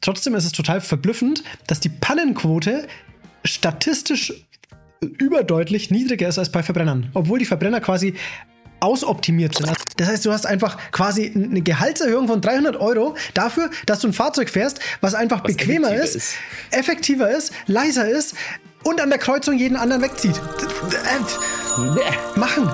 trotzdem ist es total verblüffend, dass die Pannenquote statistisch überdeutlich niedriger ist als bei Verbrennern. Obwohl die Verbrenner quasi ausoptimiert sind. Das heißt, du hast einfach quasi eine Gehaltserhöhung von 300 € dafür, dass du ein Fahrzeug fährst, was einfach bequemer ist, effektiver ist, leiser ist und an der Kreuzung jeden anderen wegzieht. Machen!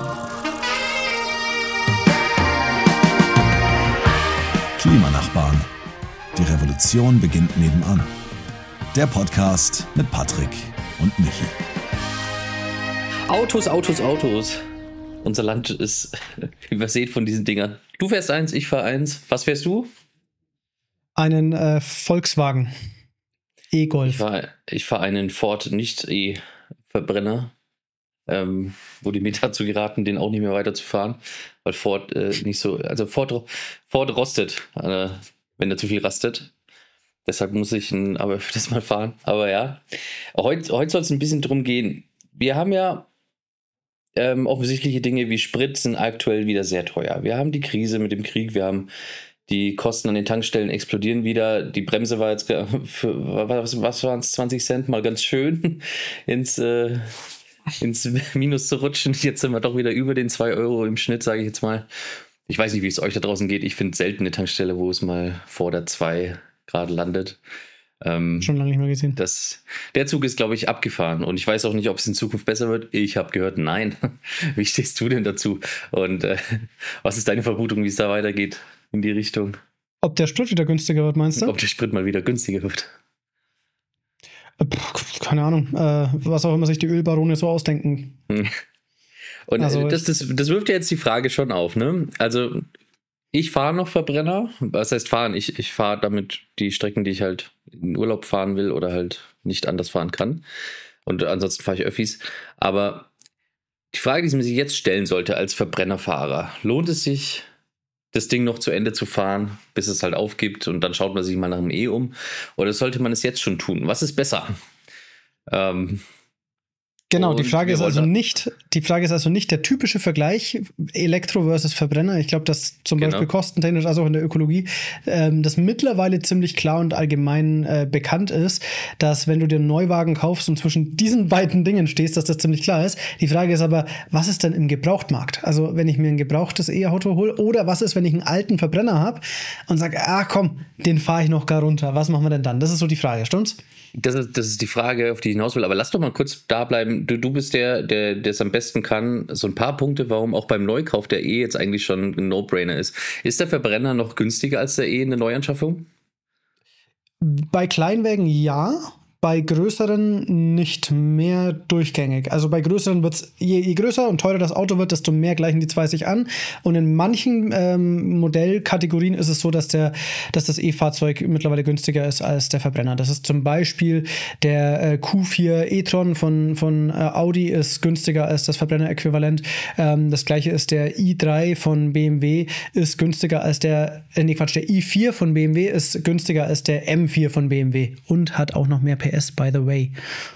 Klimanachbarn. Die Revolution beginnt nebenan. Der Podcast mit Patrick und Michi. Autos. Unser Land ist übersät von diesen Dingern. Du fährst eins, ich fahre eins. Was fährst du? Einen Volkswagen E-Golf. Ich fahr einen Ford Nicht-E-Verbrenner, wo die mir dazu geraten, den auch nicht mehr weiterzufahren, weil Ford nicht so, also Ford rostet, wenn er zu viel rastet. Deshalb muss ich aber öfters mal fahren. Aber ja, heute soll es ein bisschen drum gehen. Wir haben ja offensichtliche Dinge wie Sprit sind aktuell wieder sehr teuer. Wir haben die Krise mit dem Krieg, wir haben die Kosten an den Tankstellen explodieren wieder. Die Bremse war jetzt für, was waren es, 20 Cent mal ganz schön ins Minus zu rutschen. Jetzt sind wir doch wieder über den 2 € im Schnitt, sage ich jetzt mal. Ich weiß nicht, wie es euch da draußen geht. Ich finde selten eine Tankstelle, wo es mal vor der 2 Grad landet. Schon lange nicht mehr gesehen. Der Zug ist, glaube ich, abgefahren. Und ich weiß auch nicht, ob es in Zukunft besser wird. Ich habe gehört, nein. Wie stehst du denn dazu? Und was ist deine Vermutung, wie es da weitergeht in die Richtung? Ob der Sprit wieder günstiger wird, meinst du? Ob der Sprit mal wieder günstiger wird? Keine Ahnung. Was auch immer sich die Ölbarone so ausdenken. Und also, das wirft ja jetzt die Frage schon auf, ne? Also ich fahre noch Verbrenner. Was heißt fahren? Ich fahre damit die Strecken, die ich halt in Urlaub fahren will oder halt nicht anders fahren kann. Und ansonsten fahre ich Öffis. Aber die Frage, die man sich jetzt stellen sollte als Verbrennerfahrer, lohnt es sich, das Ding noch zu Ende zu fahren, bis es halt aufgibt und dann schaut man sich mal nach dem E um? Oder sollte man es jetzt schon tun? Was ist besser? Genau, die Frage ist also nicht der typische Vergleich Elektro versus Verbrenner. Ich glaube, dass zum Beispiel kostentechnisch, also auch in der Ökologie, das mittlerweile ziemlich klar und allgemein bekannt ist, dass wenn du dir einen Neuwagen kaufst und zwischen diesen beiden Dingen stehst, dass das ziemlich klar ist. Die Frage ist aber, was ist denn im Gebrauchtmarkt? Also wenn ich mir ein gebrauchtes E-Auto hole oder was ist, wenn ich einen alten Verbrenner habe und sage, komm, den fahre ich noch gar runter. Was machen wir denn dann? Das ist so die Frage, stimmt's? Das ist die Frage, auf die ich hinaus will. Aber lass doch mal kurz da bleiben. Du bist der es am besten kann. So ein paar Punkte, warum auch beim Neukauf der E jetzt eigentlich schon ein No-Brainer ist. Ist der Verbrenner noch günstiger als der E in der Neuanschaffung? Bei Kleinwägen ja. Bei größeren nicht mehr durchgängig. Also bei größeren wird es, je größer und teurer das Auto wird, desto mehr gleichen die zwei sich an. Und in manchen Modellkategorien ist es so, dass das E-Fahrzeug mittlerweile günstiger ist als der Verbrenner. Das ist zum Beispiel der Q4 e-tron von Audi ist günstiger als das Verbrenner-Äquivalent. Das gleiche ist der i3 von BMW ist günstiger als der i4 von BMW ist günstiger als der M4 von BMW und hat auch noch mehr PS, by the way.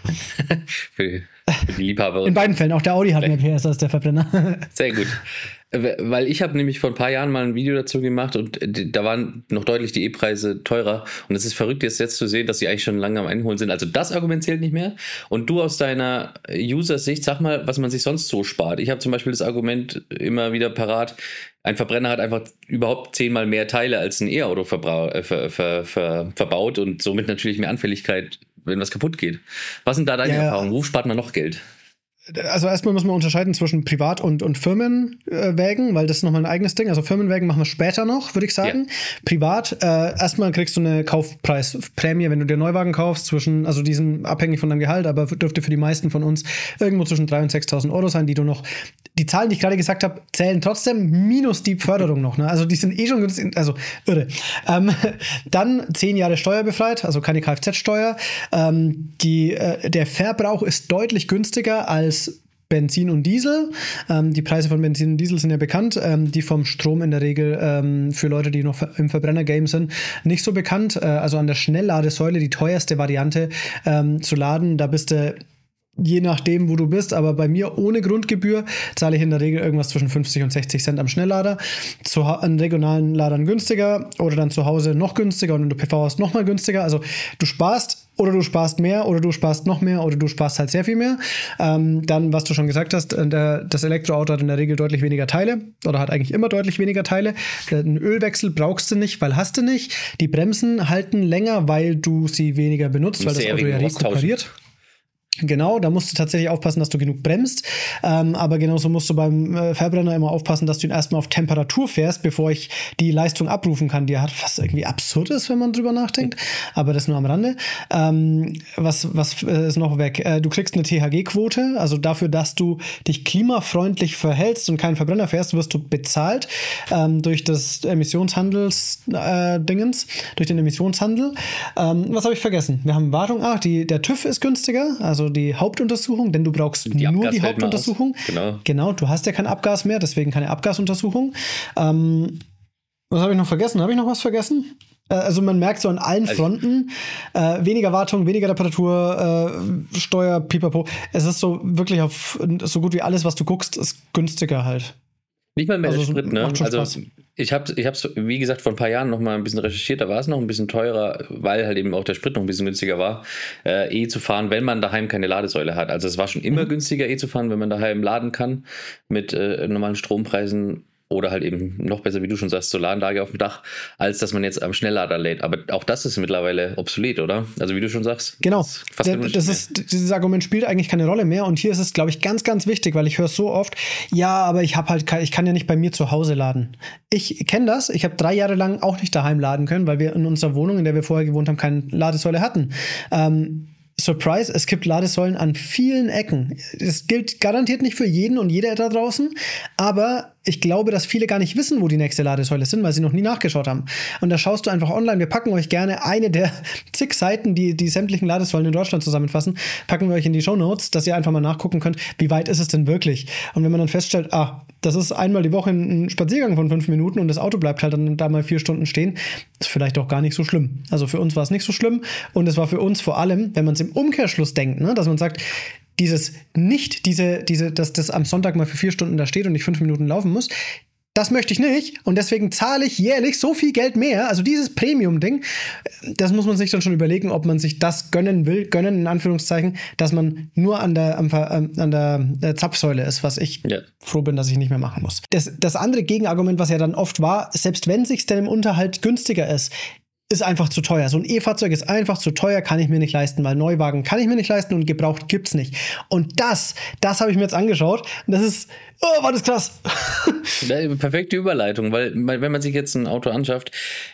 für die Liebhaber. In beiden Fällen, auch der Audi hat mehr PS als der Verbrenner. Sehr gut. Weil ich habe nämlich vor ein paar Jahren mal ein Video dazu gemacht und da waren noch deutlich die E-Preise teurer. Und es ist verrückt, jetzt zu sehen, dass sie eigentlich schon lange am Einholen sind. Also das Argument zählt nicht mehr. Und du aus deiner User-Sicht, sag mal, was man sich sonst so spart. Ich habe zum Beispiel das Argument immer wieder parat, ein Verbrenner hat einfach überhaupt 10-mal mehr Teile als ein E-Auto verbaut und somit natürlich mehr Anfälligkeit, wenn was kaputt geht. Was sind da deine Erfahrungen? Wo spart man noch Geld? Also erstmal muss man unterscheiden zwischen Privat- und Firmenwägen, weil das ist nochmal ein eigenes Ding. Also Firmenwägen machen wir später noch, würde ich sagen. Ja. Privat, erstmal kriegst du eine Kaufpreisprämie, wenn du dir Neuwagen kaufst, also die sind abhängig von deinem Gehalt, aber dürfte für die meisten von uns irgendwo zwischen 3.000 und 6.000 € sein, die du noch, die Zahlen, die ich gerade gesagt habe, zählen trotzdem minus die Förderung noch. Ne? Also die sind schon günstig, also irre. Dann 10 Jahre steuerbefreit, also keine Kfz-Steuer. Der Verbrauch ist deutlich günstiger als Benzin und Diesel. Die Preise von Benzin und Diesel sind ja bekannt. Die vom Strom in der Regel für Leute, die noch im Verbrenner-Game sind, nicht so bekannt. Also an der Schnellladesäule die teuerste Variante zu laden. Da bist du je nachdem, wo du bist, aber bei mir ohne Grundgebühr zahle ich in der Regel irgendwas zwischen 50 und 60 Cent am Schnelllader. An regionalen Ladern günstiger oder dann zu Hause noch günstiger und wenn du PV hast, noch mal günstiger. Also du sparst oder du sparst mehr oder du sparst noch mehr oder du sparst halt sehr viel mehr. Dann, was du schon gesagt hast, das Elektroauto hat in der Regel deutlich weniger Teile oder hat eigentlich immer deutlich weniger Teile. Einen Ölwechsel brauchst du nicht, weil hast du nicht. Die Bremsen halten länger, weil du sie weniger benutzt, weil das Auto ja rekuperiert. Genau, da musst du tatsächlich aufpassen, dass du genug bremst. Aber genauso musst du beim Verbrenner immer aufpassen, dass du ihn erstmal auf Temperatur fährst, bevor ich die Leistung abrufen kann, die hat was irgendwie absurd ist, wenn man drüber nachdenkt. Aber das nur am Rande. Was ist noch weg? Du kriegst eine THG-Quote, also dafür, dass du dich klimafreundlich verhältst und keinen Verbrenner fährst, wirst du bezahlt durch das Emissionshandels-Dingens, durch den Emissionshandel. Was habe ich vergessen? Wir haben Wartung. Der TÜV ist günstiger, also die Hauptuntersuchung, denn du brauchst nur die Hauptuntersuchung. Genau, du hast ja kein Abgas mehr, deswegen keine Abgasuntersuchung. Was habe ich noch vergessen? Habe ich noch was vergessen? Also man merkt so an allen Fronten, weniger Wartung, weniger Reparatur, Steuer, pipapo. Es ist so wirklich auf so gut wie alles, was du guckst, ist günstiger halt. Nicht mal mehr der Sprit, ne? Also ich hab's, wie gesagt, vor ein paar Jahren noch mal ein bisschen recherchiert, da war es noch ein bisschen teurer, weil halt eben auch der Sprit noch ein bisschen günstiger war, zu fahren, wenn man daheim keine Ladesäule hat. Also es war schon immer günstiger zu fahren, wenn man daheim laden kann mit normalen Strompreisen. Oder halt eben noch besser, wie du schon sagst, Solaranlage auf dem Dach, als dass man jetzt am Schnelllader lädt. Aber auch das ist mittlerweile obsolet, oder? Also wie du schon sagst. Genau, dieses Argument spielt eigentlich keine Rolle mehr. Und hier ist es, glaube ich, ganz, ganz wichtig, weil ich höre so oft, ja, aber ich kann ja nicht bei mir zu Hause laden. Ich kenne das, ich habe 3 Jahre lang auch nicht daheim laden können, weil wir in unserer Wohnung, in der wir vorher gewohnt haben, keine Ladesäule hatten. Surprise, es gibt Ladesäulen an vielen Ecken. Das gilt garantiert nicht für jeden und jeder da draußen, aber ich glaube, dass viele gar nicht wissen, wo die nächste Ladesäule sind, weil sie noch nie nachgeschaut haben. Und da schaust du einfach online. Wir packen euch gerne eine der zig Seiten, die sämtlichen Ladesäulen in Deutschland zusammenfassen, packen wir euch in die Shownotes, dass ihr einfach mal nachgucken könnt, wie weit ist es denn wirklich. Und wenn man dann feststellt, das ist einmal die Woche ein Spaziergang von 5 Minuten und das Auto bleibt halt dann da mal 4 Stunden stehen, ist vielleicht auch gar nicht so schlimm. Also für uns war es nicht so schlimm und es war für uns vor allem, wenn man es im Umkehrschluss denkt, ne, dass man sagt, dass das am Sonntag mal für 4 Stunden da steht und ich 5 Minuten laufen muss, das möchte ich nicht und deswegen zahle ich jährlich so viel Geld mehr. Also dieses Premium-Ding, das muss man sich dann schon überlegen, ob man sich das gönnen in Anführungszeichen, dass man nur an der Zapfsäule ist, was ich froh bin, dass ich nicht mehr machen muss. Das andere Gegenargument, was ja dann oft war, selbst wenn es sich denn im Unterhalt günstiger ist einfach zu teuer. So ein E-Fahrzeug ist einfach zu teuer, kann ich mir nicht leisten, weil Neuwagen kann ich mir nicht leisten und gebraucht gibt's nicht. Und das habe ich mir jetzt angeschaut und das ist, war das krass. Perfekte Überleitung, weil wenn man sich jetzt ein Auto anschafft,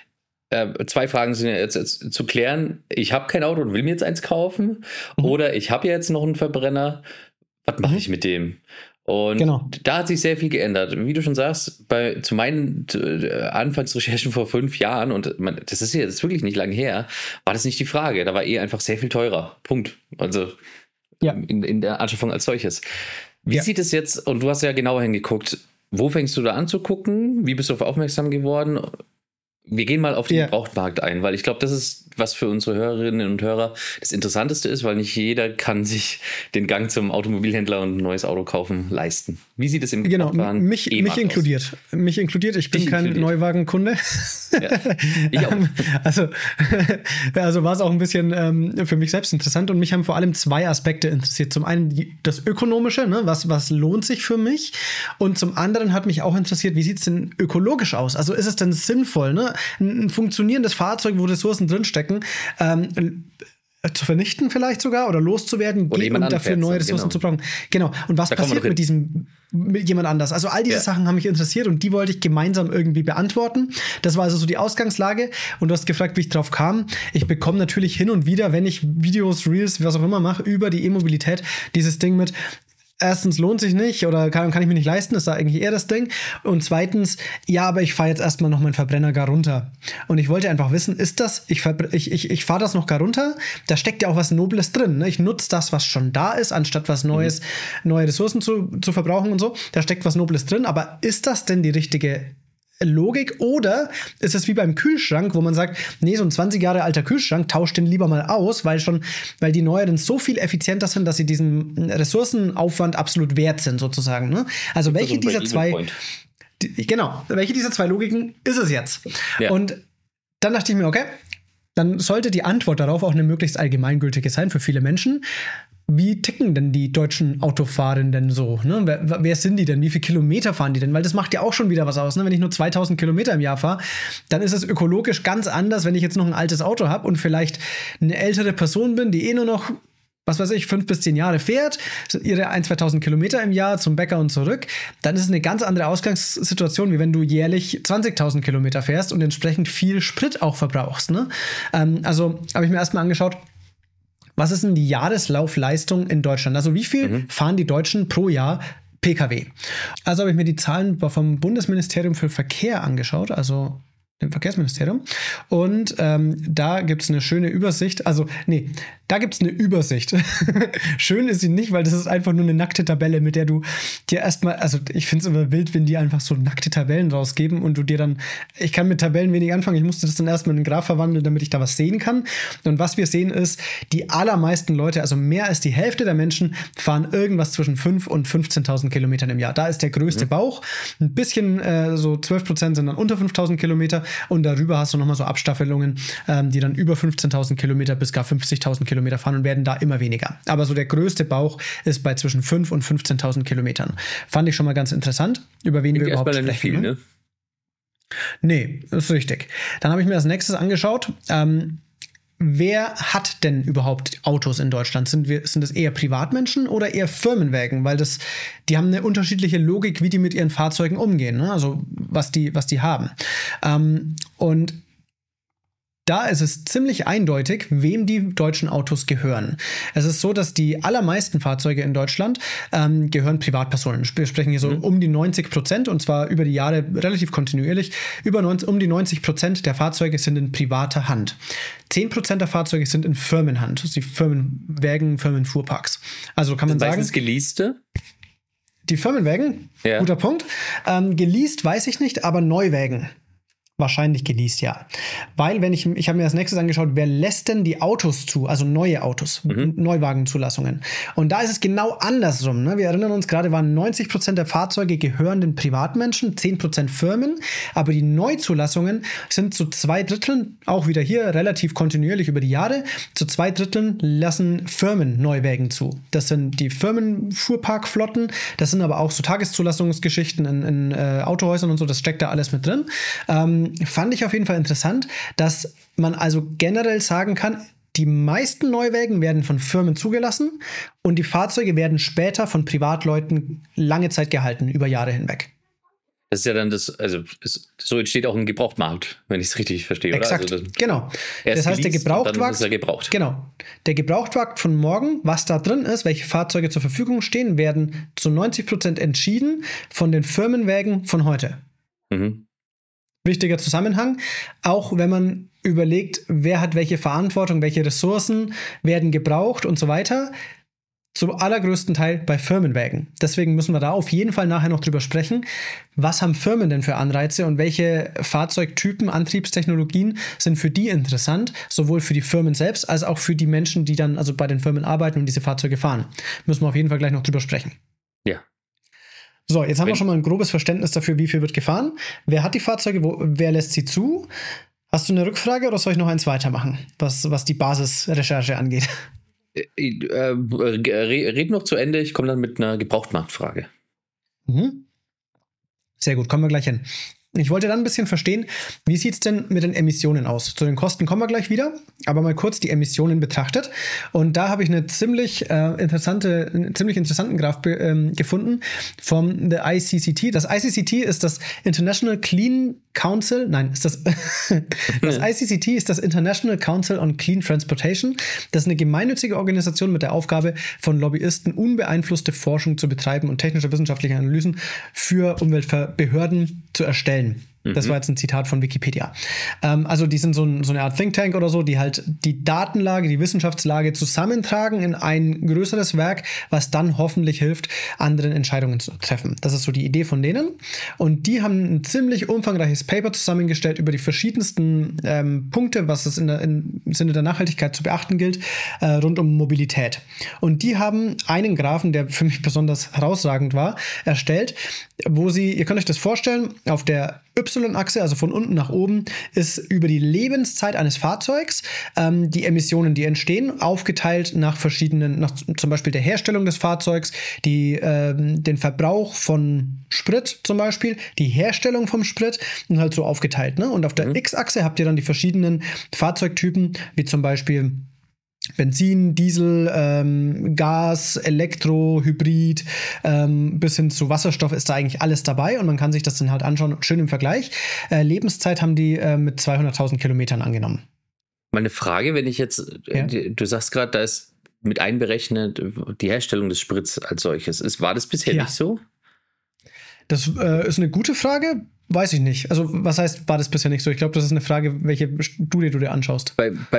2 Fragen sind ja jetzt zu klären. Ich habe kein Auto und will mir jetzt eins kaufen oder ich habe ja jetzt noch einen Verbrenner. Was mache ich mit dem? Und da hat sich sehr viel geändert. Wie du schon sagst, zu meinen Anfangsrecherchen vor 5 Jahren, und das ist jetzt wirklich nicht lang her, war das nicht die Frage. Da war einfach sehr viel teurer. Punkt. Also in der Anschaffung als solches. Wie sieht es jetzt, und du hast ja genauer hingeguckt, wo fängst du da an zu gucken? Wie bist du auf aufmerksam geworden? Wir gehen mal auf den Gebrauchtmarkt ein, weil ich glaube, das ist, was für unsere Hörerinnen und Hörer das Interessanteste ist, weil nicht jeder kann sich den Gang zum Automobilhändler und ein neues Auto kaufen leisten. Wie sieht es im Gebrauchtwagen mich inkludiert. Aus? Mich inkludiert. Ich bin kein Neuwagenkunde. Ja, ich auch. Also war es auch ein bisschen für mich selbst interessant und mich haben vor allem 2 Aspekte interessiert. Zum einen das Ökonomische, ne? Was lohnt sich für mich? Und zum anderen hat mich auch interessiert, wie sieht es denn ökologisch aus? Also ist es denn sinnvoll, ne? Ein funktionierendes Fahrzeug, wo Ressourcen drinstecken, zu vernichten vielleicht sogar oder loszuwerden und dafür neue Ressourcen zu brauchen. Genau. Und was passiert mit jemand anders? Also all diese Sachen haben mich interessiert und die wollte ich gemeinsam irgendwie beantworten. Das war also so die Ausgangslage und du hast gefragt, wie ich drauf kam. Ich bekomme natürlich hin und wieder, wenn ich Videos, Reels, was auch immer mache, über die E-Mobilität, dieses Ding mit erstens lohnt sich nicht oder kann ich mir nicht leisten, das ist eigentlich eher das Ding. Und zweitens, aber ich fahre jetzt erstmal noch meinen Verbrenner gar runter. Und ich wollte einfach wissen, ist das, ich fahre das noch gar runter, da steckt ja auch was Nobles drin. Ne? Ich nutze das, was schon da ist, anstatt was Neues, neue Ressourcen zu verbrauchen und so. Da steckt was Nobles drin, aber ist das denn die richtige Logik, oder ist es wie beim Kühlschrank, wo man sagt, nee, so ein 20 Jahre alter Kühlschrank, tauscht den lieber mal aus, weil die neueren so viel effizienter sind, dass sie diesen Ressourcenaufwand absolut wert sind, sozusagen. Ne? Also welche dieser zwei Logiken ist es jetzt? Ja. Und dann dachte ich mir, okay, dann sollte die Antwort darauf auch eine möglichst allgemeingültige sein für viele Menschen. Wie ticken denn die deutschen Autofahrenden so? Ne? Wer sind die denn? Wie viele Kilometer fahren die denn? Weil das macht ja auch schon wieder was aus. Ne? Wenn ich nur 2000 Kilometer im Jahr fahre, dann ist es ökologisch ganz anders, wenn ich jetzt noch ein altes Auto habe und vielleicht eine ältere Person bin, die nur noch, 5 bis 10 Jahre fährt, ihre 1.000, 2.000 Kilometer im Jahr zum Bäcker und zurück, dann ist es eine ganz andere Ausgangssituation, wie wenn du jährlich 20.000 Kilometer fährst und entsprechend viel Sprit auch verbrauchst. Ne? Also habe ich mir erstmal angeschaut, was ist denn die Jahreslaufleistung in Deutschland? Also wie viel fahren die Deutschen pro Jahr PKW? Also habe ich mir die Zahlen vom Bundesministerium für Verkehr angeschaut, also dem Verkehrsministerium. Und da gibt es eine schöne Übersicht. Da gibt es eine Übersicht. Schön ist sie nicht, weil das ist einfach nur eine nackte Tabelle, mit der du dir erstmal, also ich finde es immer wild, wenn die einfach so nackte Tabellen rausgeben und du dir dann, ich kann mit Tabellen wenig anfangen, ich musste das dann erstmal in einen Graph verwandeln, damit ich da was sehen kann. Und was wir sehen ist, die allermeisten Leute, also mehr als die Hälfte der Menschen, fahren irgendwas zwischen 5.000 und 15.000 Kilometern im Jahr. Da ist der größte Bauch. Ein bisschen, so 12% sind dann unter 5.000 Kilometer und darüber hast du nochmal so Abstaffelungen, die dann über 15.000 Kilometer bis gar 50.000 Kilometer fahren und werden da immer weniger. Aber so der größte Bauch ist bei zwischen 5.000 und 15.000 Kilometern. Fand ich schon mal ganz interessant, über wen wir überhaupt sprechen. Nicht viel, ne? Nee, ist richtig. Dann habe ich mir als nächstes angeschaut, wer hat denn überhaupt Autos in Deutschland? Sind das eher Privatmenschen oder eher Firmenwägen? Weil die haben eine unterschiedliche Logik, wie die mit ihren Fahrzeugen umgehen, ne? Also was die haben. Und da ist es ziemlich eindeutig, wem die deutschen Autos gehören. Es ist so, dass die allermeisten Fahrzeuge in Deutschland gehören Privatpersonen. Wir sprechen hier so um die 90%, und zwar über die Jahre relativ kontinuierlich. Um die 90% der Fahrzeuge sind in privater Hand. 10% der Fahrzeuge sind in Firmenhand. Das sind die Firmenwägen, Firmenfuhrparks. Also kann man sagen... Meistens geleaste? Die Firmenwägen? Ja. Guter Punkt. Geleast weiß ich nicht, aber Neuwägen. Wahrscheinlich geleast, ja. Weil, ich habe mir als nächstes angeschaut, wer lässt denn die Autos zu, also neue Autos, Neuwagenzulassungen. Und da ist es genau andersrum. Ne? Wir erinnern uns gerade, waren 90% der Fahrzeuge gehören den Privatmenschen, 10% Firmen, aber die Neuzulassungen sind zu 2/3, auch wieder hier relativ kontinuierlich über die Jahre, zu 2/3 lassen Firmen Neuwägen zu. Das sind die Firmenfuhrparkflotten, das sind aber auch so Tageszulassungsgeschichten in Autohäusern und so, das steckt da alles mit drin. Fand ich auf jeden Fall interessant, dass man also generell sagen kann, die meisten Neuwägen werden von Firmen zugelassen und die Fahrzeuge werden später von Privatleuten lange Zeit gehalten, über Jahre hinweg. Das ist ja dann so entsteht auch ein Gebrauchtmarkt, wenn ich es richtig verstehe, Exakt, oder? Also genau. Das heißt, der Gebrauchtwagen, dann ist er gebraucht. Genau. Der Gebrauchtwagen von morgen, was da drin ist, welche Fahrzeuge zur Verfügung stehen, werden zu 90% entschieden von den Firmenwägen von heute. Wichtiger Zusammenhang, auch wenn man überlegt, wer hat welche Verantwortung, welche Ressourcen werden gebraucht und so weiter, zum allergrößten Teil bei Firmenwägen. Deswegen müssen wir da auf jeden Fall nachher noch drüber sprechen, was haben Firmen denn für Anreize und welche Fahrzeugtypen, Antriebstechnologien sind für die interessant, sowohl für die Firmen selbst als auch für die Menschen, die dann also bei den Firmen arbeiten und diese Fahrzeuge fahren. Müssen wir auf jeden Fall gleich noch drüber sprechen. Ja. So, jetzt haben wir schon mal ein grobes Verständnis dafür, wie viel wird gefahren. Wer hat die Fahrzeuge, wer lässt sie zu? Hast du eine Rückfrage oder soll ich noch eins weitermachen, was die Basisrecherche angeht? Red noch zu Ende, ich komme dann mit einer Gebrauchtmarktfrage. Sehr gut, kommen wir gleich hin. Ich wollte dann ein bisschen verstehen, wie sieht es denn mit den Emissionen aus? Zu den Kosten kommen wir gleich wieder, aber mal kurz die Emissionen betrachtet. Und da habe ich einen ziemlich interessanten Graph gefunden vom the ICCT. Das ICCT ist das International Clean Council, das ICCT ist das International Council on Clean Transportation. Das ist eine gemeinnützige Organisation mit der Aufgabe, von Lobbyisten unbeeinflusste Forschung zu betreiben und technische wissenschaftliche Analysen für Umweltbehörden zu erstellen. Das war jetzt ein Zitat von Wikipedia. Also die sind so eine Art Think Tank oder so, die halt die Datenlage, die Wissenschaftslage zusammentragen in ein größeres Werk, was dann hoffentlich hilft, anderen Entscheidungen zu treffen. Das ist so die Idee von denen. Und die haben ein ziemlich umfangreiches Paper zusammengestellt über die verschiedensten Punkte, was es im Sinne der Nachhaltigkeit zu beachten gilt, rund um Mobilität. Und die haben einen Graphen, der für mich besonders herausragend war, erstellt, wo ihr könnt euch das vorstellen, auf der Y-Achse, also von unten nach oben, ist über die Lebenszeit eines Fahrzeugs die Emissionen, die entstehen, aufgeteilt nach verschiedenen, nach zum Beispiel der Herstellung des Fahrzeugs, den Verbrauch von Sprit zum Beispiel, die Herstellung vom Sprit und halt so aufgeteilt. Ne? Und auf der X-Achse habt ihr dann die verschiedenen Fahrzeugtypen, wie zum Beispiel Benzin, Diesel, Gas, Elektro, Hybrid, bis hin zu Wasserstoff ist da eigentlich alles dabei und man kann sich das dann halt anschauen, schön im Vergleich. Lebenszeit haben die mit 200.000 Kilometern angenommen. Meine Frage, wenn ich jetzt, du sagst gerade, da ist mit einberechnet die Herstellung des Sprits als solches. War das bisher nicht so? Das ist eine gute Frage. Weiß ich nicht. Also, was heißt, war das bisher nicht so? Ich glaube, das ist eine Frage, welche Studie du dir anschaust.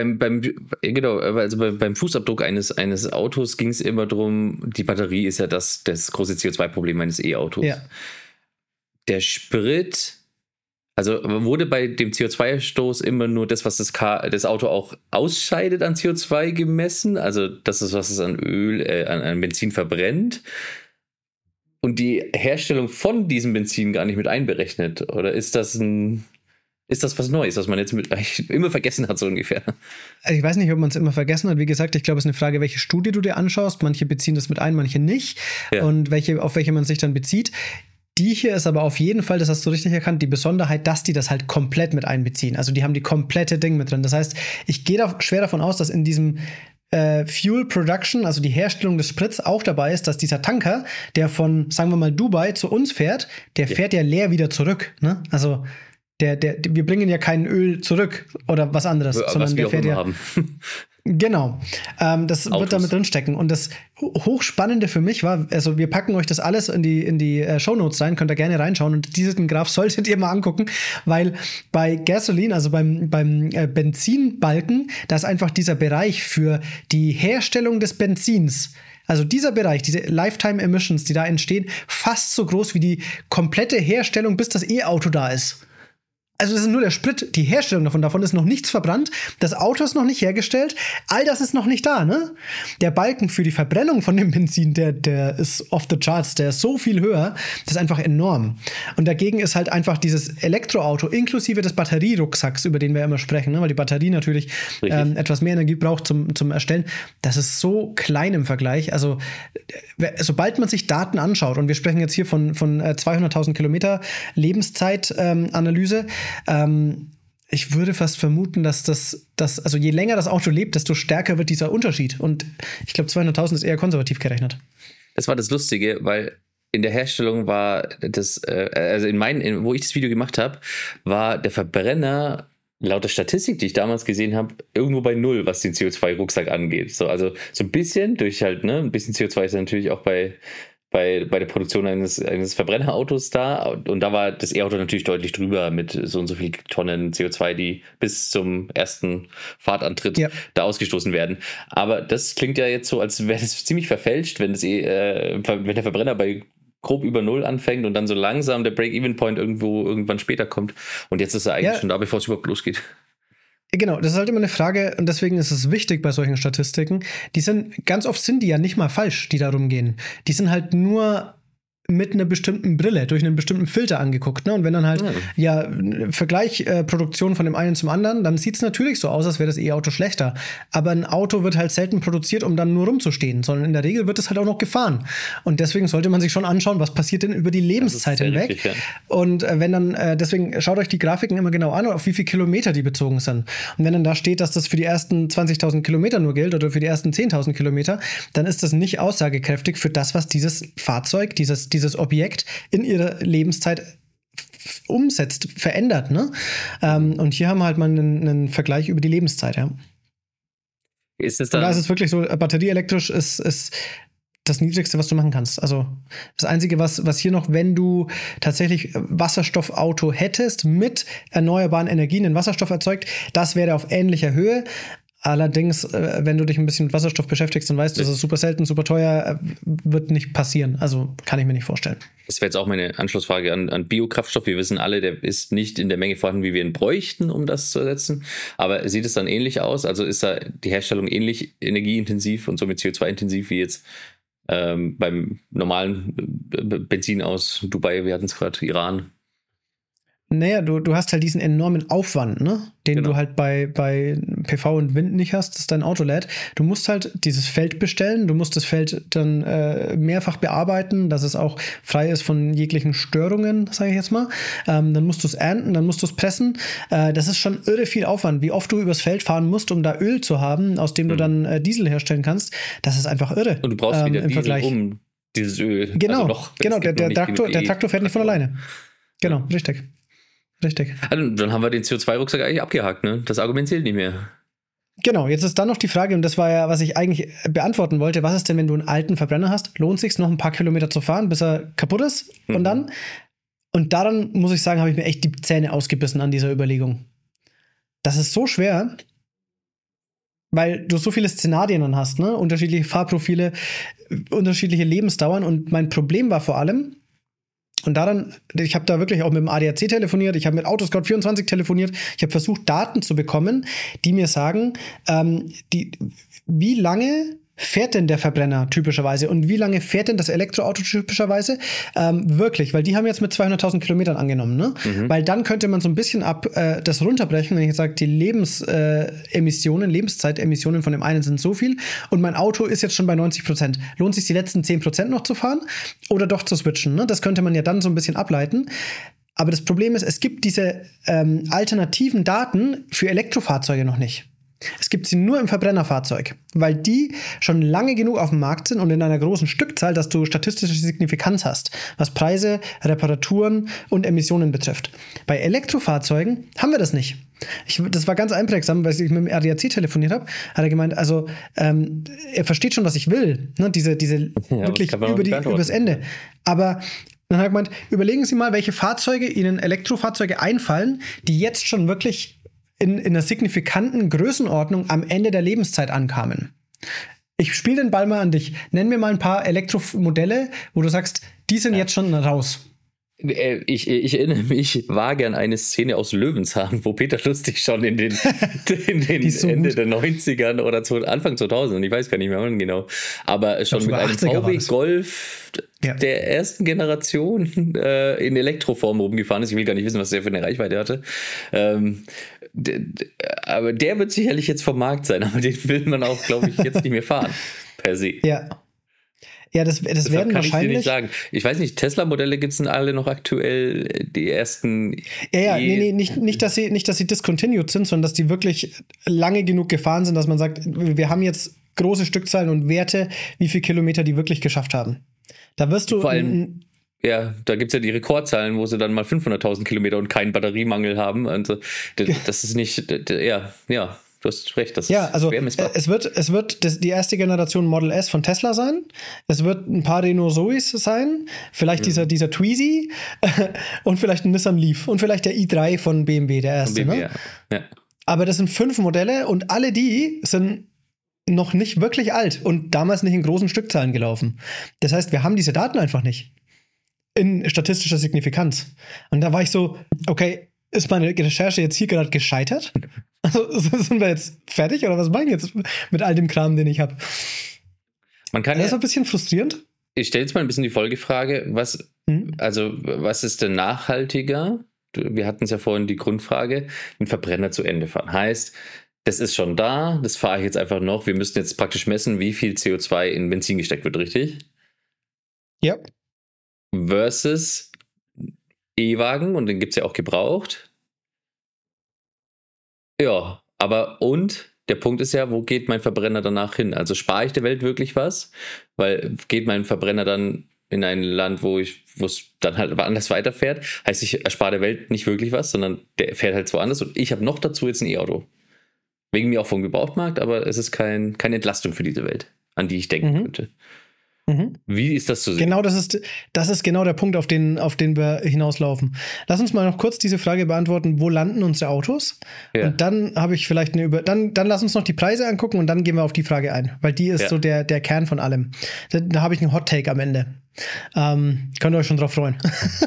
Beim Fußabdruck eines Autos ging es immer darum, die Batterie ist ja das große CO2-Problem eines E-Autos. Ja. Der Sprit, also wurde bei dem CO2-Ausstoß immer nur das, was das Auto auch ausscheidet an CO2 gemessen? Also, das ist, was es an Öl, an Benzin verbrennt? Und die Herstellung von diesem Benzin gar nicht mit einberechnet? Oder ist das was Neues, was man jetzt immer vergessen hat, so ungefähr? Also ich weiß nicht, ob man es immer vergessen hat. Wie gesagt, ich glaube, es ist eine Frage, welche Studie du dir anschaust. Manche beziehen das mit ein, manche nicht. Ja. Und auf welche man sich dann bezieht. Die hier ist aber auf jeden Fall, das hast du richtig erkannt, die Besonderheit, dass die das halt komplett mit einbeziehen. Also die haben die komplette Ding mit drin. Das heißt, ich gehe schwer davon aus, dass in diesem Fuel Production, also die Herstellung des Sprits, auch dabei ist, dass dieser Tanker, der von, sagen wir mal, Dubai zu uns fährt, der fährt ja leer wieder zurück. Ne? Also wir bringen ja kein Öl zurück oder was anderes, sondern der fährt ja. Haben. Genau, das Autos wird damit drinstecken. Und das Hochspannende für mich war, also wir packen euch das alles in die Shownotes rein, könnt ihr gerne reinschauen. Und diesen Graph solltet ihr mal angucken, weil bei Gasoline, also beim Benzinbalken, da ist einfach dieser Bereich für die Herstellung des Benzins, also dieser Bereich, diese Lifetime Emissions, die da entstehen, fast so groß wie die komplette Herstellung, bis das E-Auto da ist. Also das ist nur der Sprit, die Herstellung davon ist noch nichts verbrannt, das Auto ist noch nicht hergestellt, all das ist noch nicht da, ne? Der Balken für die Verbrennung von dem Benzin, der ist off the charts, der ist so viel höher, das ist einfach enorm. Und dagegen ist halt einfach dieses Elektroauto inklusive des Batterierucksacks, über den wir immer sprechen, ne? Weil die Batterie natürlich etwas mehr Energie braucht zum Erstellen, das ist so klein im Vergleich. Also sobald man sich Daten anschaut, und wir sprechen jetzt hier von 200.000 Kilometer Lebenszeitanalyse, ich würde fast vermuten, dass also je länger das Auto lebt, desto stärker wird dieser Unterschied. Und ich glaube, 200.000 ist eher konservativ gerechnet. Das war das Lustige, weil in der Herstellung war das, also wo ich das Video gemacht habe, war der Verbrenner laut der Statistik, die ich damals gesehen habe, irgendwo bei 0, was den CO2-Rucksack angeht. So, also so ein bisschen durch halt, ne, ein bisschen CO2 ist natürlich auch bei der Produktion eines Verbrennerautos da. Und da war das E-Auto natürlich deutlich drüber mit so und so viel Tonnen CO2, die bis zum ersten Fahrtantritt da ausgestoßen werden. Aber das klingt ja jetzt so, als wäre das ziemlich verfälscht, wenn der Verbrenner bei grob über 0 anfängt und dann so langsam der Break-Even-Point irgendwann später kommt. Und jetzt ist er eigentlich schon da, bevor es überhaupt losgeht. Genau, das ist halt immer eine Frage und deswegen ist es wichtig bei solchen Statistiken. Ganz oft sind die ja nicht mal falsch, die darum gehen. Die sind halt nur mit einer bestimmten Brille, durch einen bestimmten Filter angeguckt. Ne? Und wenn dann halt Vergleichproduktion von dem einen zum anderen, dann sieht es natürlich so aus, als wäre das E-Auto schlechter. Aber ein Auto wird halt selten produziert, um dann nur rumzustehen, sondern in der Regel wird es halt auch noch gefahren. Und deswegen sollte man sich schon anschauen, was passiert denn über die Lebenszeit hinweg. Richtig, ja. Und wenn dann, deswegen schaut euch die Grafiken immer genau an, auf wie viele Kilometer die bezogen sind. Und wenn dann da steht, dass das für die ersten 20.000 Kilometer nur gilt oder für die ersten 10.000 Kilometer, dann ist das nicht aussagekräftig für das, was dieses Fahrzeug, dieses Objekt in ihrer Lebenszeit umsetzt, verändert. Ne? Und hier haben wir halt mal einen Vergleich über die Lebenszeit. Ja. Ist es dann? Und da ist es wirklich so, batterieelektrisch ist das Niedrigste, was du machen kannst. Also das Einzige, was hier noch, wenn du tatsächlich Wasserstoffauto hättest, mit erneuerbaren Energien den Wasserstoff erzeugt, das wäre auf ähnlicher Höhe. Allerdings, wenn du dich ein bisschen mit Wasserstoff beschäftigst, dann weißt du, das ist super selten, super teuer, wird nicht passieren. Also kann ich mir nicht vorstellen. Das wäre jetzt auch meine Anschlussfrage an Biokraftstoff. Wir wissen alle, der ist nicht in der Menge vorhanden, wie wir ihn bräuchten, um das zu ersetzen. Aber sieht es dann ähnlich aus? Also ist da die Herstellung ähnlich energieintensiv und somit CO2-intensiv wie jetzt beim normalen Benzin aus Dubai, wir hatten es gerade, Iran? Naja, du hast halt diesen enormen Aufwand, ne? Den du halt bei PV und Wind nicht hast, dass dein Auto lädt. Du musst halt dieses Feld bestellen, du musst das Feld dann mehrfach bearbeiten, dass es auch frei ist von jeglichen Störungen, sage ich jetzt mal. Dann musst du es ernten, dann musst du es pressen. Das ist schon irre viel Aufwand. Wie oft du übers Feld fahren musst, um da Öl zu haben, aus dem du dann Diesel herstellen kannst, das ist einfach irre. Und du brauchst wieder im Diesel, Vergleich. um dieses Öl. Genau, also der Traktor fährt nicht von alleine. Genau, richtig. Also, dann haben wir den CO2-Rucksack eigentlich abgehakt, ne? Das Argument zählt nicht mehr. Genau, jetzt ist dann noch die Frage, und das war ja, was ich eigentlich beantworten wollte, was ist denn, wenn du einen alten Verbrenner hast? Lohnt es sich noch ein paar Kilometer zu fahren, bis er kaputt ist? Und dann? Und daran, muss ich sagen, habe ich mir echt die Zähne ausgebissen an dieser Überlegung. Das ist so schwer, weil du so viele Szenarien dann hast, ne? Unterschiedliche Fahrprofile, unterschiedliche Lebensdauern. Und mein Problem war vor allem, und daran, ich habe da wirklich auch mit dem ADAC telefoniert, ich habe mit Autoscout24 telefoniert, ich habe versucht, Daten zu bekommen, die mir sagen, wie lange fährt denn der Verbrenner typischerweise und wie lange fährt denn das Elektroauto typischerweise wirklich, weil die haben jetzt mit 200.000 Kilometern angenommen, ne? Weil dann könnte man so ein bisschen das runterbrechen, wenn ich jetzt sage, die Lebenszeitemissionen von dem einen sind so viel und mein Auto ist jetzt schon bei 90%. Lohnt sich die letzten 10% noch zu fahren oder doch zu switchen, ne? Das könnte man ja dann so ein bisschen ableiten. Aber das Problem ist, es gibt diese alternativen Daten für Elektrofahrzeuge noch nicht. Es gibt sie nur im Verbrennerfahrzeug, weil die schon lange genug auf dem Markt sind und in einer großen Stückzahl, dass du statistische Signifikanz hast, was Preise, Reparaturen und Emissionen betrifft. Bei Elektrofahrzeugen haben wir das nicht. Das war ganz einprägsam, weil ich mit dem RDAC telefoniert habe, hat er gemeint, also er versteht schon, was ich will, ne? Diese wirklich übers Ende. Aber dann hat er gemeint, überlegen Sie mal, welche Fahrzeuge Ihnen Elektrofahrzeuge einfallen, die jetzt schon wirklich in einer signifikanten Größenordnung am Ende der Lebenszeit ankamen. Ich spiele den Ball mal an dich. Nenn mir mal ein paar Elektromodelle, wo du sagst, die sind jetzt schon raus. Ich erinnere mich vage an eine Szene aus Löwenzahn, wo Peter Lustig schon in den so Ende gut. Der 90ern oder Anfang 2000, ich weiß gar nicht mehr wann genau, aber schon mit einem VW Golf der ersten Generation in Elektroform rumgefahren ist. Ich will gar nicht wissen, was der für eine Reichweite hatte. Aber der wird sicherlich jetzt vom Markt sein, aber den will man auch, glaube ich, jetzt nicht mehr fahren, per se. Ja, das werden kann wahrscheinlich. Ich dir nicht sagen. Ich weiß nicht, Tesla-Modelle gibt es denn alle noch aktuell, die ersten. Nicht, dass sie discontinued sind, sondern dass die wirklich lange genug gefahren sind, dass man sagt, wir haben jetzt große Stückzahlen und Werte, wie viele Kilometer die wirklich geschafft haben. Da wirst du. Vor allem, da gibt es ja die Rekordzahlen, wo sie dann mal 500.000 Kilometer und keinen Batteriemangel haben. Also, das ist nicht. Du hast recht, das ist schwer messbar. Es wird die erste Generation Model S von Tesla sein. Es wird ein paar Renault Zoes sein. Vielleicht dieser Twizy und vielleicht ein Nissan Leaf und vielleicht der i3 von BMW, der erste. BMW, ne? Ja. Aber das sind 5 Modelle und alle die sind noch nicht wirklich alt und damals nicht in großen Stückzahlen gelaufen. Das heißt, wir haben diese Daten einfach nicht in statistischer Signifikanz. Und da war ich so, okay, ist meine Recherche jetzt hier gerade gescheitert? Also sind wir jetzt fertig oder was mache ich jetzt mit all dem Kram, den ich habe? Das ist ein bisschen frustrierend. Ich stelle jetzt mal ein bisschen die Folgefrage, was ist denn nachhaltiger? Wir hatten es ja vorhin die Grundfrage, den Verbrenner zu Ende fahren. Heißt, das ist schon da, das fahre ich jetzt einfach noch. Wir müssen jetzt praktisch messen, wie viel CO2 in Benzin gesteckt wird, richtig? Ja. Versus E-Wagen, und den gibt es ja auch gebraucht. Ja, aber und der Punkt ist ja, wo geht mein Verbrenner danach hin? Also spare ich der Welt wirklich was? Weil geht mein Verbrenner dann in ein Land, wo es dann halt woanders weiterfährt? Heißt, ich erspare der Welt nicht wirklich was, sondern der fährt halt woanders und ich habe noch dazu jetzt ein E-Auto. Wegen mir auch vom Gebrauchtmarkt, aber es ist keine Entlastung für diese Welt, an die ich denken könnte. Wie ist das zu sehen? Genau, das ist genau der Punkt, auf den wir hinauslaufen. Lass uns mal noch kurz diese Frage beantworten, wo landen unsere Autos? Ja. Und dann habe ich vielleicht dann lass uns noch die Preise angucken und dann gehen wir auf die Frage ein, weil die ist so der Kern von allem. Da habe ich einen Hot Take am Ende. Könnt ihr euch schon drauf freuen.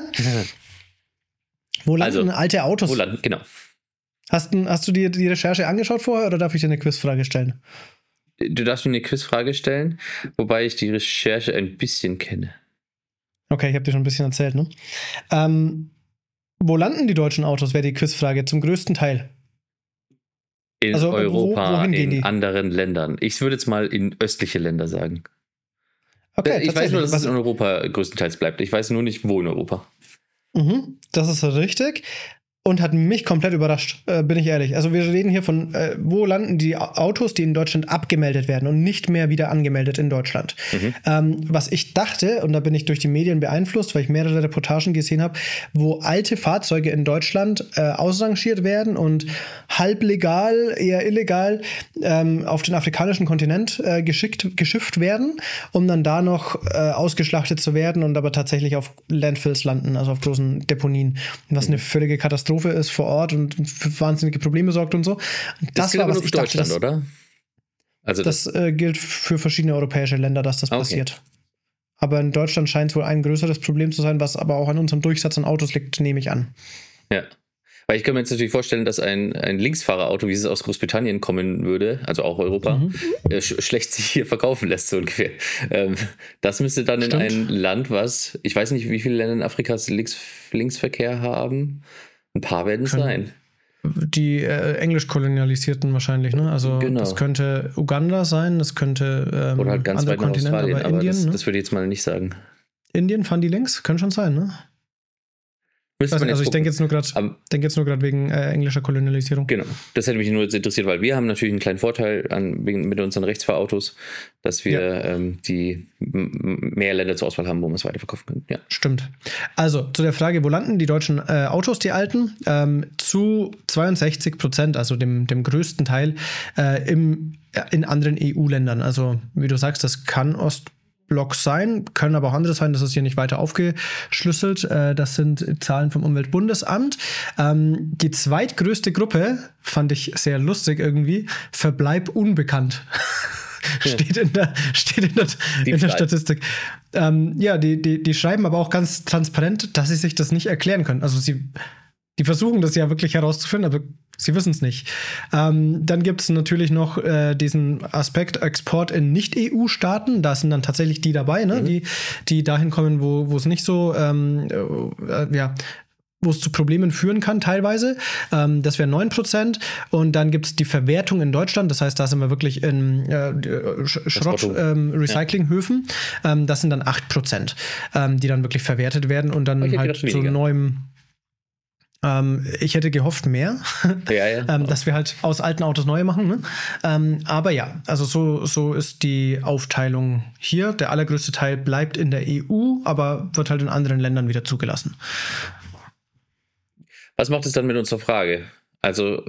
Wo landen alte Autos? Genau. Hast du dir die Recherche angeschaut vorher oder darf ich dir eine Quizfrage stellen? Du darfst mir eine Quizfrage stellen, wobei ich die Recherche ein bisschen kenne. Okay, ich habe dir schon ein bisschen erzählt, ne? Wo landen die deutschen Autos, wäre die Quizfrage, zum größten Teil. In Europa, in anderen Ländern. Ich würde jetzt mal in östliche Länder sagen. Okay, ich weiß nur, dass es in Europa größtenteils bleibt. Ich weiß nur nicht, wo in Europa. Das ist richtig. Und hat mich komplett überrascht, bin ich ehrlich. Also wir reden hier von, wo landen die Autos, die in Deutschland abgemeldet werden und nicht mehr wieder angemeldet in Deutschland. Was ich dachte, und da bin ich durch die Medien beeinflusst, weil ich mehrere Reportagen gesehen habe, wo alte Fahrzeuge in Deutschland ausrangiert werden und halb legal, eher illegal auf den afrikanischen Kontinent geschifft werden, um dann da noch ausgeschlachtet zu werden und aber tatsächlich auf Landfills landen, also auf großen Deponien. Was eine völlige Katastrophe ist vor Ort und für wahnsinnige Probleme sorgt und so. Das war, was ich dachte, Deutschland, oder? Also das gilt für verschiedene europäische Länder, dass das passiert. Aber in Deutschland scheint es wohl ein größeres Problem zu sein, was aber auch an unserem Durchsatz an Autos liegt, nehme ich an. Ja. Weil ich kann mir jetzt natürlich vorstellen, dass ein Linksfahrerauto, wie es aus Großbritannien kommen würde, also auch Europa, schlecht sich hier verkaufen lässt, so ungefähr. Das müsste dann in ein Land, was, ich weiß nicht, wie viele Länder in Afrika Linksverkehr haben. Ein paar werden es sein. Die englisch kolonialisierten wahrscheinlich, ne? Also das könnte Uganda sein, das könnte oder halt ganz weit nach Australien, aber Indien, das würde ich jetzt mal nicht sagen. Indien fahren die links? Können schon sein, ne? Also ich denke jetzt nur gerade wegen englischer Kolonialisierung. Genau, das hätte mich nur jetzt interessiert, weil wir haben natürlich einen kleinen Vorteil mit unseren Rechtsfahrautos, dass wir die mehr Länder zur Auswahl haben, wo wir es weiterverkaufen können. Ja. Stimmt. Also zu der Frage, wo landen die deutschen Autos, die alten? Zu 62%, also dem größten Teil, in anderen EU-Ländern. Also wie du sagst, das kann Ostblock sein, können aber auch andere sein, das ist hier nicht weiter aufgeschlüsselt. Das sind Zahlen vom Umweltbundesamt. Die zweitgrößte Gruppe, fand ich sehr lustig irgendwie, Verbleib unbekannt. Steht in der Statistik. Die schreiben aber auch ganz transparent, dass sie sich das nicht erklären können. Also die versuchen das ja wirklich herauszufinden, aber sie wissen es nicht. Dann gibt es natürlich noch diesen Aspekt Export in Nicht-EU-Staaten. Da sind dann tatsächlich die dabei, ne? Die dahin kommen, wo es nicht so, wo es zu Problemen führen kann teilweise. Das wären 9%. Und dann gibt es die Verwertung in Deutschland. Das heißt, da sind wir wirklich in Schrott-Recyclinghöfen. Das sind dann 8%, die dann wirklich verwertet werden und dann halt zu neuem. Ich hätte gehofft mehr, dass wir halt aus alten Autos neue machen. Ne? Aber ja, also so ist die Aufteilung hier. Der allergrößte Teil bleibt in der EU, aber wird halt in anderen Ländern wieder zugelassen. Was macht es dann mit unserer Frage? Also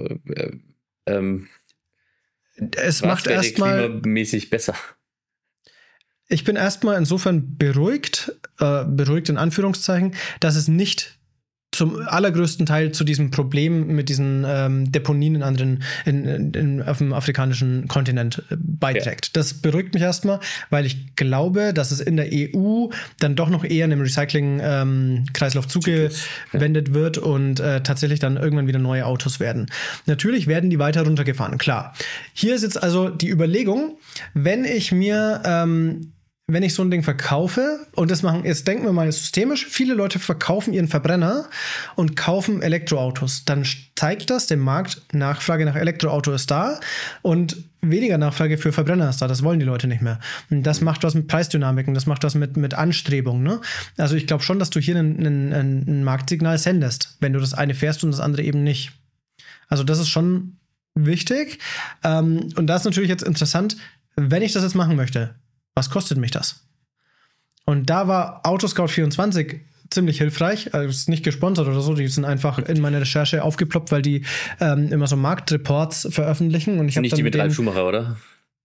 es macht erstmal klimamäßig besser. Ich bin erstmal insofern beruhigt in Anführungszeichen, dass es nicht zum allergrößten Teil zu diesem Problem mit diesen Deponien auf dem afrikanischen Kontinent beiträgt. Ja. Das beruhigt mich erstmal, weil ich glaube, dass es in der EU dann doch noch eher einem Recycling-Kreislauf zugewendet wird und tatsächlich dann irgendwann wieder neue Autos werden. Natürlich werden die weiter runtergefahren, klar. Hier ist jetzt also die Überlegung, wenn ich so ein Ding verkaufe, und das machen, jetzt denken wir mal systemisch, viele Leute verkaufen ihren Verbrenner und kaufen Elektroautos. Dann zeigt das dem Markt, Nachfrage nach Elektroauto ist da und weniger Nachfrage für Verbrenner ist da. Das wollen die Leute nicht mehr. Und das macht was mit Preisdynamiken, das macht was mit Anstrebung. Ne? Also ich glaube schon, dass du hier ein Marktsignal sendest, wenn du das eine fährst und das andere eben nicht. Also das ist schon wichtig. Und da ist natürlich jetzt interessant, wenn ich das jetzt machen möchte, was kostet mich das? Und da war Autoscout24 ziemlich hilfreich. Also es ist nicht gesponsert oder so, die sind einfach in meiner Recherche aufgeploppt, weil die immer so Marktreports veröffentlichen. Und ich nicht die mit Ralf Schumacher, oder?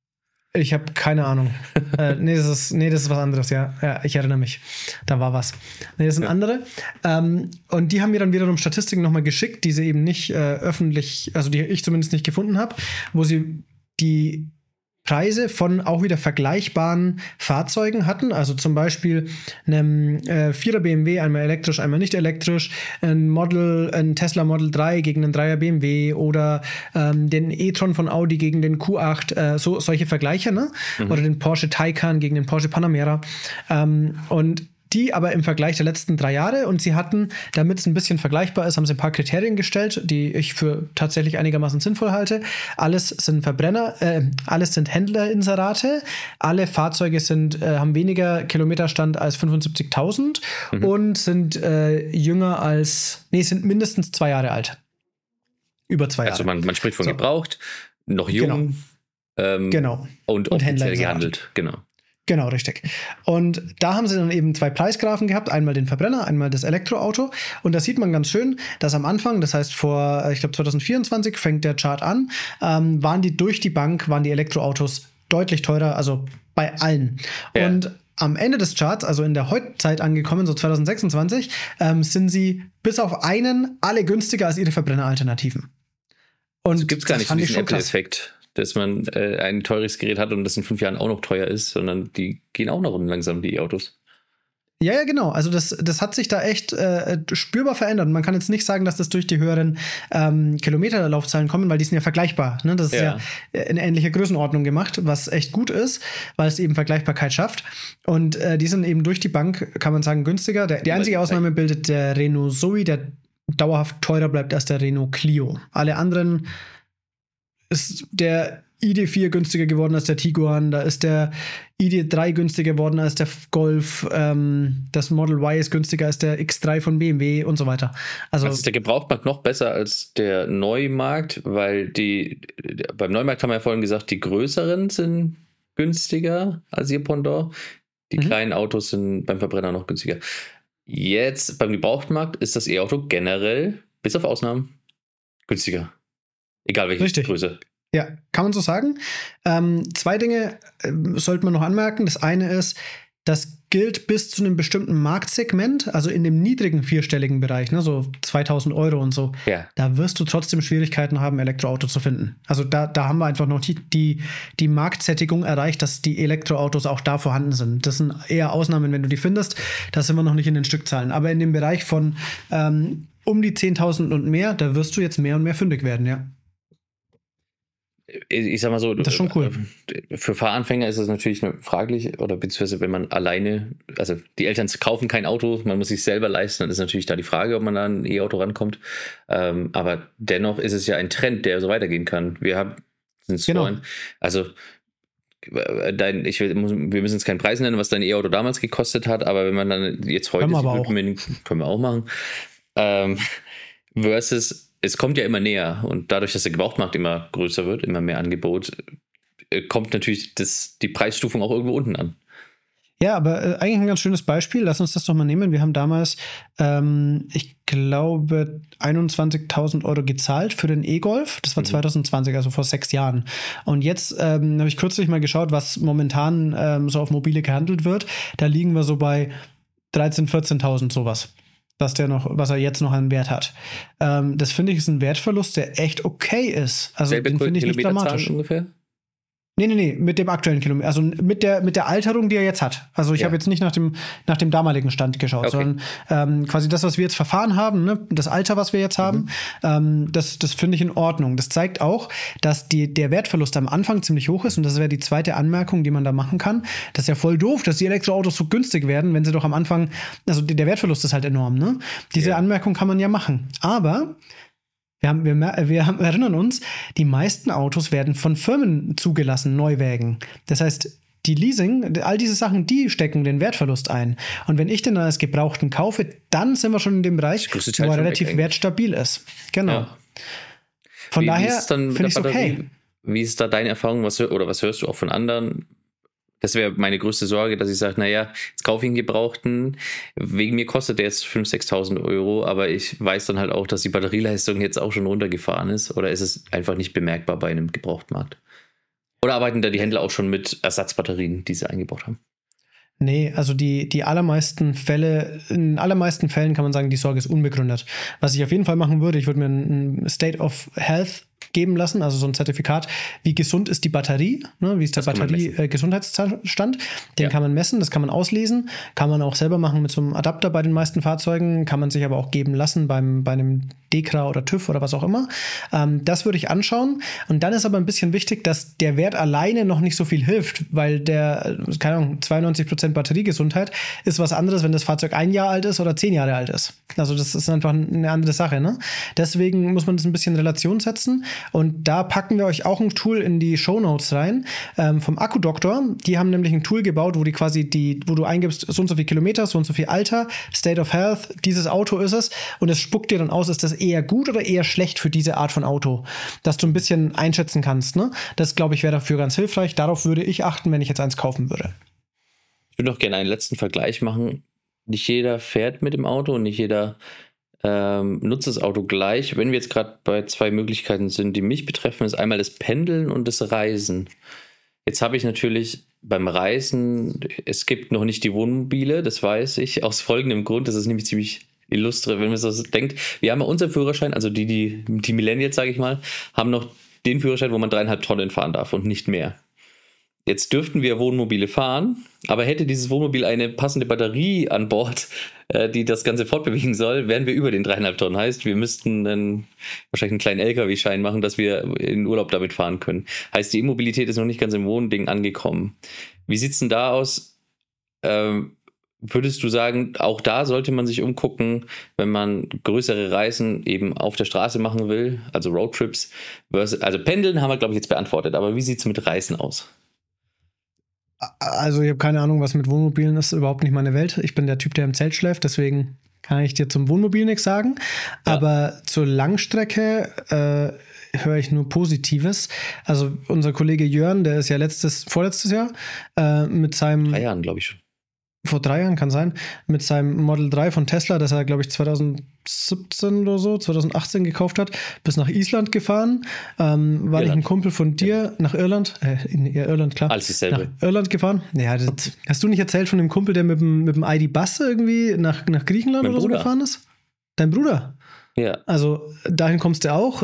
Ich habe keine Ahnung. Nee, das ist was anderes, ja. Ja, ich erinnere mich. Da war was. Nee, das sind andere. Und die haben mir dann wiederum Statistiken nochmal geschickt, die sie eben nicht öffentlich, also die ich zumindest nicht gefunden habe, wo sie die Preise von auch wieder vergleichbaren Fahrzeugen hatten. Also zum Beispiel einem 4er BMW, einmal elektrisch, einmal nicht elektrisch, ein Tesla Model 3 gegen einen 3er BMW oder den e-tron von Audi gegen den Q8, solche Vergleiche, ne? Oder den Porsche Taycan gegen den Porsche Panamera. Und die aber im Vergleich der letzten 3 Jahre, und sie hatten, damit es ein bisschen vergleichbar ist, haben sie ein paar Kriterien gestellt, die ich für tatsächlich einigermaßen sinnvoll halte. Alles sind Verbrenner, alles sind Händlerinserate, alle Fahrzeuge haben weniger Kilometerstand als 75.000 und sind sind mindestens 2 Jahre alt. Über 2 Jahre. Also man spricht von gebraucht, noch jung, genau. Und offiziell gehandelt, genau. Genau, richtig. Und da haben sie dann eben 2 Preisgraphen gehabt, einmal den Verbrenner, einmal das Elektroauto. Und da sieht man ganz schön, dass am Anfang, das heißt vor, ich glaube 2024 fängt der Chart an, waren die Elektroautos deutlich teurer, also bei allen. Ja. Und am Ende des Charts, also in der Heutzeit angekommen, so 2026, sind sie bis auf einen alle günstiger als ihre Verbrenneralternativen. Und also gibt es gar nicht so diesen Apple-Effekt, dass man ein teures Gerät hat und das in 5 Jahren auch noch teuer ist, sondern die gehen auch nach unten langsam, die E-Autos. Ja, genau. Also das hat sich da echt spürbar verändert. Und man kann jetzt nicht sagen, dass das durch die höheren Kilometerlaufzahlen kommen, weil die sind ja vergleichbar. Ne? Das ist ja in ähnlicher Größenordnung gemacht, was echt gut ist, weil es eben Vergleichbarkeit schafft. Und die sind eben durch die Bank, kann man sagen, günstiger. Die einzige Ausnahme bildet der Renault Zoe, der dauerhaft teurer bleibt als der Renault Clio. Alle anderen ist der ID4 günstiger geworden als der Tiguan, da ist der ID3 günstiger geworden als der Golf, das Model Y ist günstiger als der X3 von BMW und so weiter. Also ist der Gebrauchtmarkt noch besser als der Neumarkt, weil beim Neumarkt haben wir ja vorhin gesagt, die größeren sind günstiger als ihr Pendant, die kleinen Autos sind beim Verbrenner noch günstiger. Jetzt beim Gebrauchtmarkt ist das E-Auto generell, bis auf Ausnahmen, günstiger. Egal welche Größe. Ja, kann man so sagen. 2 Dinge sollte man noch anmerken. Das eine ist, das gilt bis zu einem bestimmten Marktsegment, also in dem niedrigen 4-stelligen Bereich, ne, so 2.000 Euro und so. Ja. Da wirst du trotzdem Schwierigkeiten haben, Elektroauto zu finden. Also da haben wir einfach noch die Marktsättigung erreicht, dass die Elektroautos auch da vorhanden sind. Das sind eher Ausnahmen, wenn du die findest. Da sind wir noch nicht in den Stückzahlen. Aber in dem Bereich von um die 10.000 und mehr, da wirst du jetzt mehr und mehr fündig werden, ja. Ich sag mal so, das ist schon cool. Für Fahranfänger ist das natürlich fraglich, oder beziehungsweise wenn man alleine, also die Eltern kaufen kein Auto, man muss sich selber leisten, dann ist natürlich da die Frage, ob man da an ein E-Auto rankommt. Aber dennoch ist es ja ein Trend, der so weitergehen kann. Wir müssen jetzt keinen Preis nennen, was dein E-Auto damals gekostet hat, aber wenn man dann jetzt heute können wir auch machen, versus es kommt ja immer näher und dadurch, dass der Gebrauchtmarkt immer größer wird, immer mehr Angebot, kommt natürlich die Preisstufung auch irgendwo unten an. Ja, aber eigentlich ein ganz schönes Beispiel. Lass uns das doch mal nehmen. Wir haben damals, ich glaube, 21.000 Euro gezahlt für den E-Golf. Das war 2020, also vor 6 Jahren. Und jetzt habe ich kürzlich mal geschaut, was momentan so auf Mobile gehandelt wird. Da liegen wir so bei 13.000, 14.000 sowas. Was er jetzt noch an Wert hat. Das finde ich ist ein Wertverlust, der echt okay ist. Also den finde ich nicht dramatisch. Ungefähr? Nee, mit dem aktuellen Kilometer, also mit der Alterung, die er jetzt hat. Also ich habe jetzt nicht nach dem damaligen Stand geschaut, sondern quasi das, was wir jetzt verfahren haben, ne, das Alter, was wir jetzt haben, das finde ich in Ordnung. Das zeigt auch, dass der Wertverlust am Anfang ziemlich hoch ist, und das wäre die zweite Anmerkung, die man da machen kann. Das ist ja voll doof, dass die Elektroautos so günstig werden, wenn sie doch am Anfang, also der Wertverlust ist halt enorm, ne? Diese Anmerkung kann man ja machen. Aber wir erinnern uns, die meisten Autos werden von Firmen zugelassen, Neuwägen. Das heißt, die Leasing, all diese Sachen, die stecken den Wertverlust ein. Und wenn ich den als Gebrauchten kaufe, dann sind wir schon in dem Bereich, wo er relativ wertstabil ist. Genau. Ja. Von daher finde ich es okay. Wie ist da deine Erfahrung? Was hörst du auch von anderen? Das wäre meine größte Sorge, dass ich sage, naja, jetzt kaufe ich einen Gebrauchten, wegen mir kostet der jetzt 5.000, 6.000 Euro, aber ich weiß dann halt auch, dass die Batterieleistung jetzt auch schon runtergefahren ist, oder ist es einfach nicht bemerkbar bei einem Gebrauchtmarkt? Oder arbeiten da die Händler auch schon mit Ersatzbatterien, die sie eingebaut haben? Nee, also in allermeisten Fällen kann man sagen, die Sorge ist unbegründet. Was ich auf jeden Fall machen würde, ich würde mir ein State of Health geben lassen, also so ein Zertifikat, wie gesund ist die Batterie, ne? Wie ist der Batterie-Gesundheitsstand, den kann man messen, das kann man auslesen, kann man auch selber machen mit so einem Adapter bei den meisten Fahrzeugen, kann man sich aber auch geben lassen bei einem DEKRA oder TÜV oder was auch immer. Das würde ich anschauen und dann ist aber ein bisschen wichtig, dass der Wert alleine noch nicht so viel hilft, weil keine Ahnung, 92% Batteriegesundheit ist was anderes, wenn das Fahrzeug 1 Jahr alt ist oder 10 Jahre alt ist. Also das ist einfach eine andere Sache, ne? Deswegen muss man das ein bisschen in Relation setzen. Und da packen wir euch auch ein Tool in die Shownotes rein vom Akkudoktor. Die haben nämlich ein Tool gebaut, wo wo du eingibst, so und so viel Kilometer, so und so viel Alter, State of Health, dieses Auto ist es. Und es spuckt dir dann aus, ist das eher gut oder eher schlecht für diese Art von Auto. Dass du ein bisschen einschätzen kannst. Ne? Das, glaube ich, wäre dafür ganz hilfreich. Darauf würde ich achten, wenn ich jetzt eins kaufen würde. Ich würde noch gerne einen letzten Vergleich machen. Nicht jeder fährt mit dem Auto und nicht jeder nutzt das Auto gleich. Wenn wir jetzt gerade bei 2 Möglichkeiten sind, die mich betreffen, ist einmal das Pendeln und das Reisen. Jetzt habe ich natürlich beim Reisen, es gibt noch nicht die Wohnmobile, das weiß ich, aus folgendem Grund, das ist nämlich ziemlich illustre, wenn man so denkt. Wir haben ja unseren Führerschein, also die Millennials, sage ich mal, haben noch den Führerschein, wo man 3,5 Tonnen fahren darf und nicht mehr. Jetzt dürften wir Wohnmobile fahren, aber hätte dieses Wohnmobil eine passende Batterie an Bord, die das Ganze fortbewegen soll, wären wir über den 3,5 Tonnen. Heißt, wir müssten dann wahrscheinlich einen kleinen LKW-Schein machen, dass wir in den Urlaub damit fahren können. Heißt, die E-Mobilität ist noch nicht ganz im Wohnding angekommen. Wie sieht es denn da aus? Würdest du sagen, auch da sollte man sich umgucken, wenn man größere Reisen eben auf der Straße machen will, also Roadtrips? Also Pendeln haben wir, glaube ich, jetzt beantwortet, aber wie sieht es mit Reisen aus? Also ich habe keine Ahnung, was mit Wohnmobilen ist, überhaupt nicht meine Welt. Ich bin der Typ, der im Zelt schläft, deswegen kann ich dir zum Wohnmobil nichts sagen. Ja. Aber zur Langstrecke höre ich nur Positives. Also unser Kollege Jörn, der ist ja vorletztes Jahr mit seinem... 3 Jahren, glaube ich schon. Vor 3 Jahren, kann sein, mit seinem Model 3 von Tesla, das er, glaube ich, 2017 oder so, 2018 gekauft hat, bis nach Island gefahren. War nicht ein Kumpel von dir nach Irland? In Irland, klar. Alles dasselbe. Nach Irland gefahren? Ja, hast du nicht erzählt von dem Kumpel, der mit dem ID-Bus irgendwie nach Griechenland oder so gefahren ist? Dein Bruder? Ja. Also, dahin kommst du auch.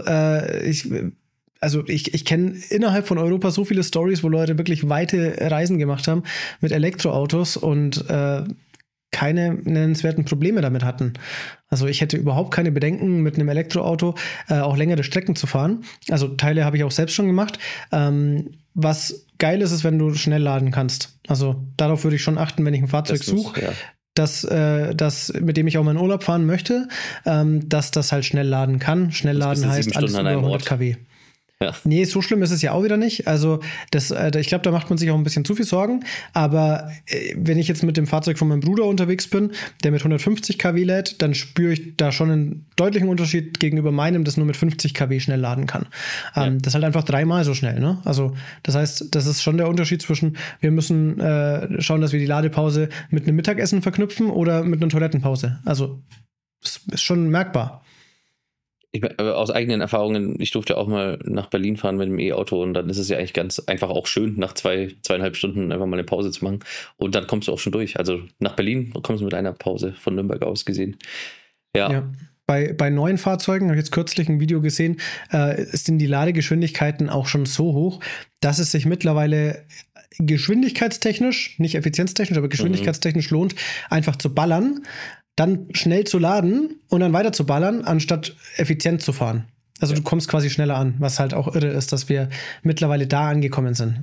Ich kenne innerhalb von Europa so viele Storys, wo Leute wirklich weite Reisen gemacht haben mit Elektroautos und keine nennenswerten Probleme damit hatten. Also ich hätte überhaupt keine Bedenken, mit einem Elektroauto auch längere Strecken zu fahren. Also Teile habe ich auch selbst schon gemacht. Was geil ist, wenn du schnell laden kannst. Also darauf würde ich schon achten, wenn ich ein Fahrzeug suche. Ja. Das, mit dem ich auch mal in Urlaub fahren möchte, dass das halt schnell laden kann. Schnell laden heißt alles über 100 kW. Ja. Nee, so schlimm ist es ja auch wieder nicht. Also ich glaube, da macht man sich auch ein bisschen zu viel Sorgen. Aber wenn ich jetzt mit dem Fahrzeug von meinem Bruder unterwegs bin, der mit 150 kW lädt, dann spüre ich da schon einen deutlichen Unterschied gegenüber meinem, das nur mit 50 kW schnell laden kann. Das ist halt einfach 3-mal so schnell. Ne? Also das heißt, das ist schon der Unterschied zwischen, wir müssen schauen, dass wir die Ladepause mit einem Mittagessen verknüpfen oder mit einer Toilettenpause. Also das ist schon merkbar. Aus eigenen Erfahrungen, ich durfte auch mal nach Berlin fahren mit dem E-Auto und dann ist es ja eigentlich ganz einfach auch schön, nach 2,5 Stunden einfach mal eine Pause zu machen und dann kommst du auch schon durch. Also nach Berlin kommst du mit einer Pause von Nürnberg aus gesehen. Ja. Bei neuen Fahrzeugen, habe ich jetzt kürzlich ein Video gesehen, sind die Ladegeschwindigkeiten auch schon so hoch, dass es sich mittlerweile geschwindigkeitstechnisch, nicht effizienztechnisch, aber geschwindigkeitstechnisch lohnt, einfach zu ballern, dann schnell zu laden und dann weiter zu ballern, anstatt effizient zu fahren. Also du kommst quasi schneller an, was halt auch irre ist, dass wir mittlerweile da angekommen sind.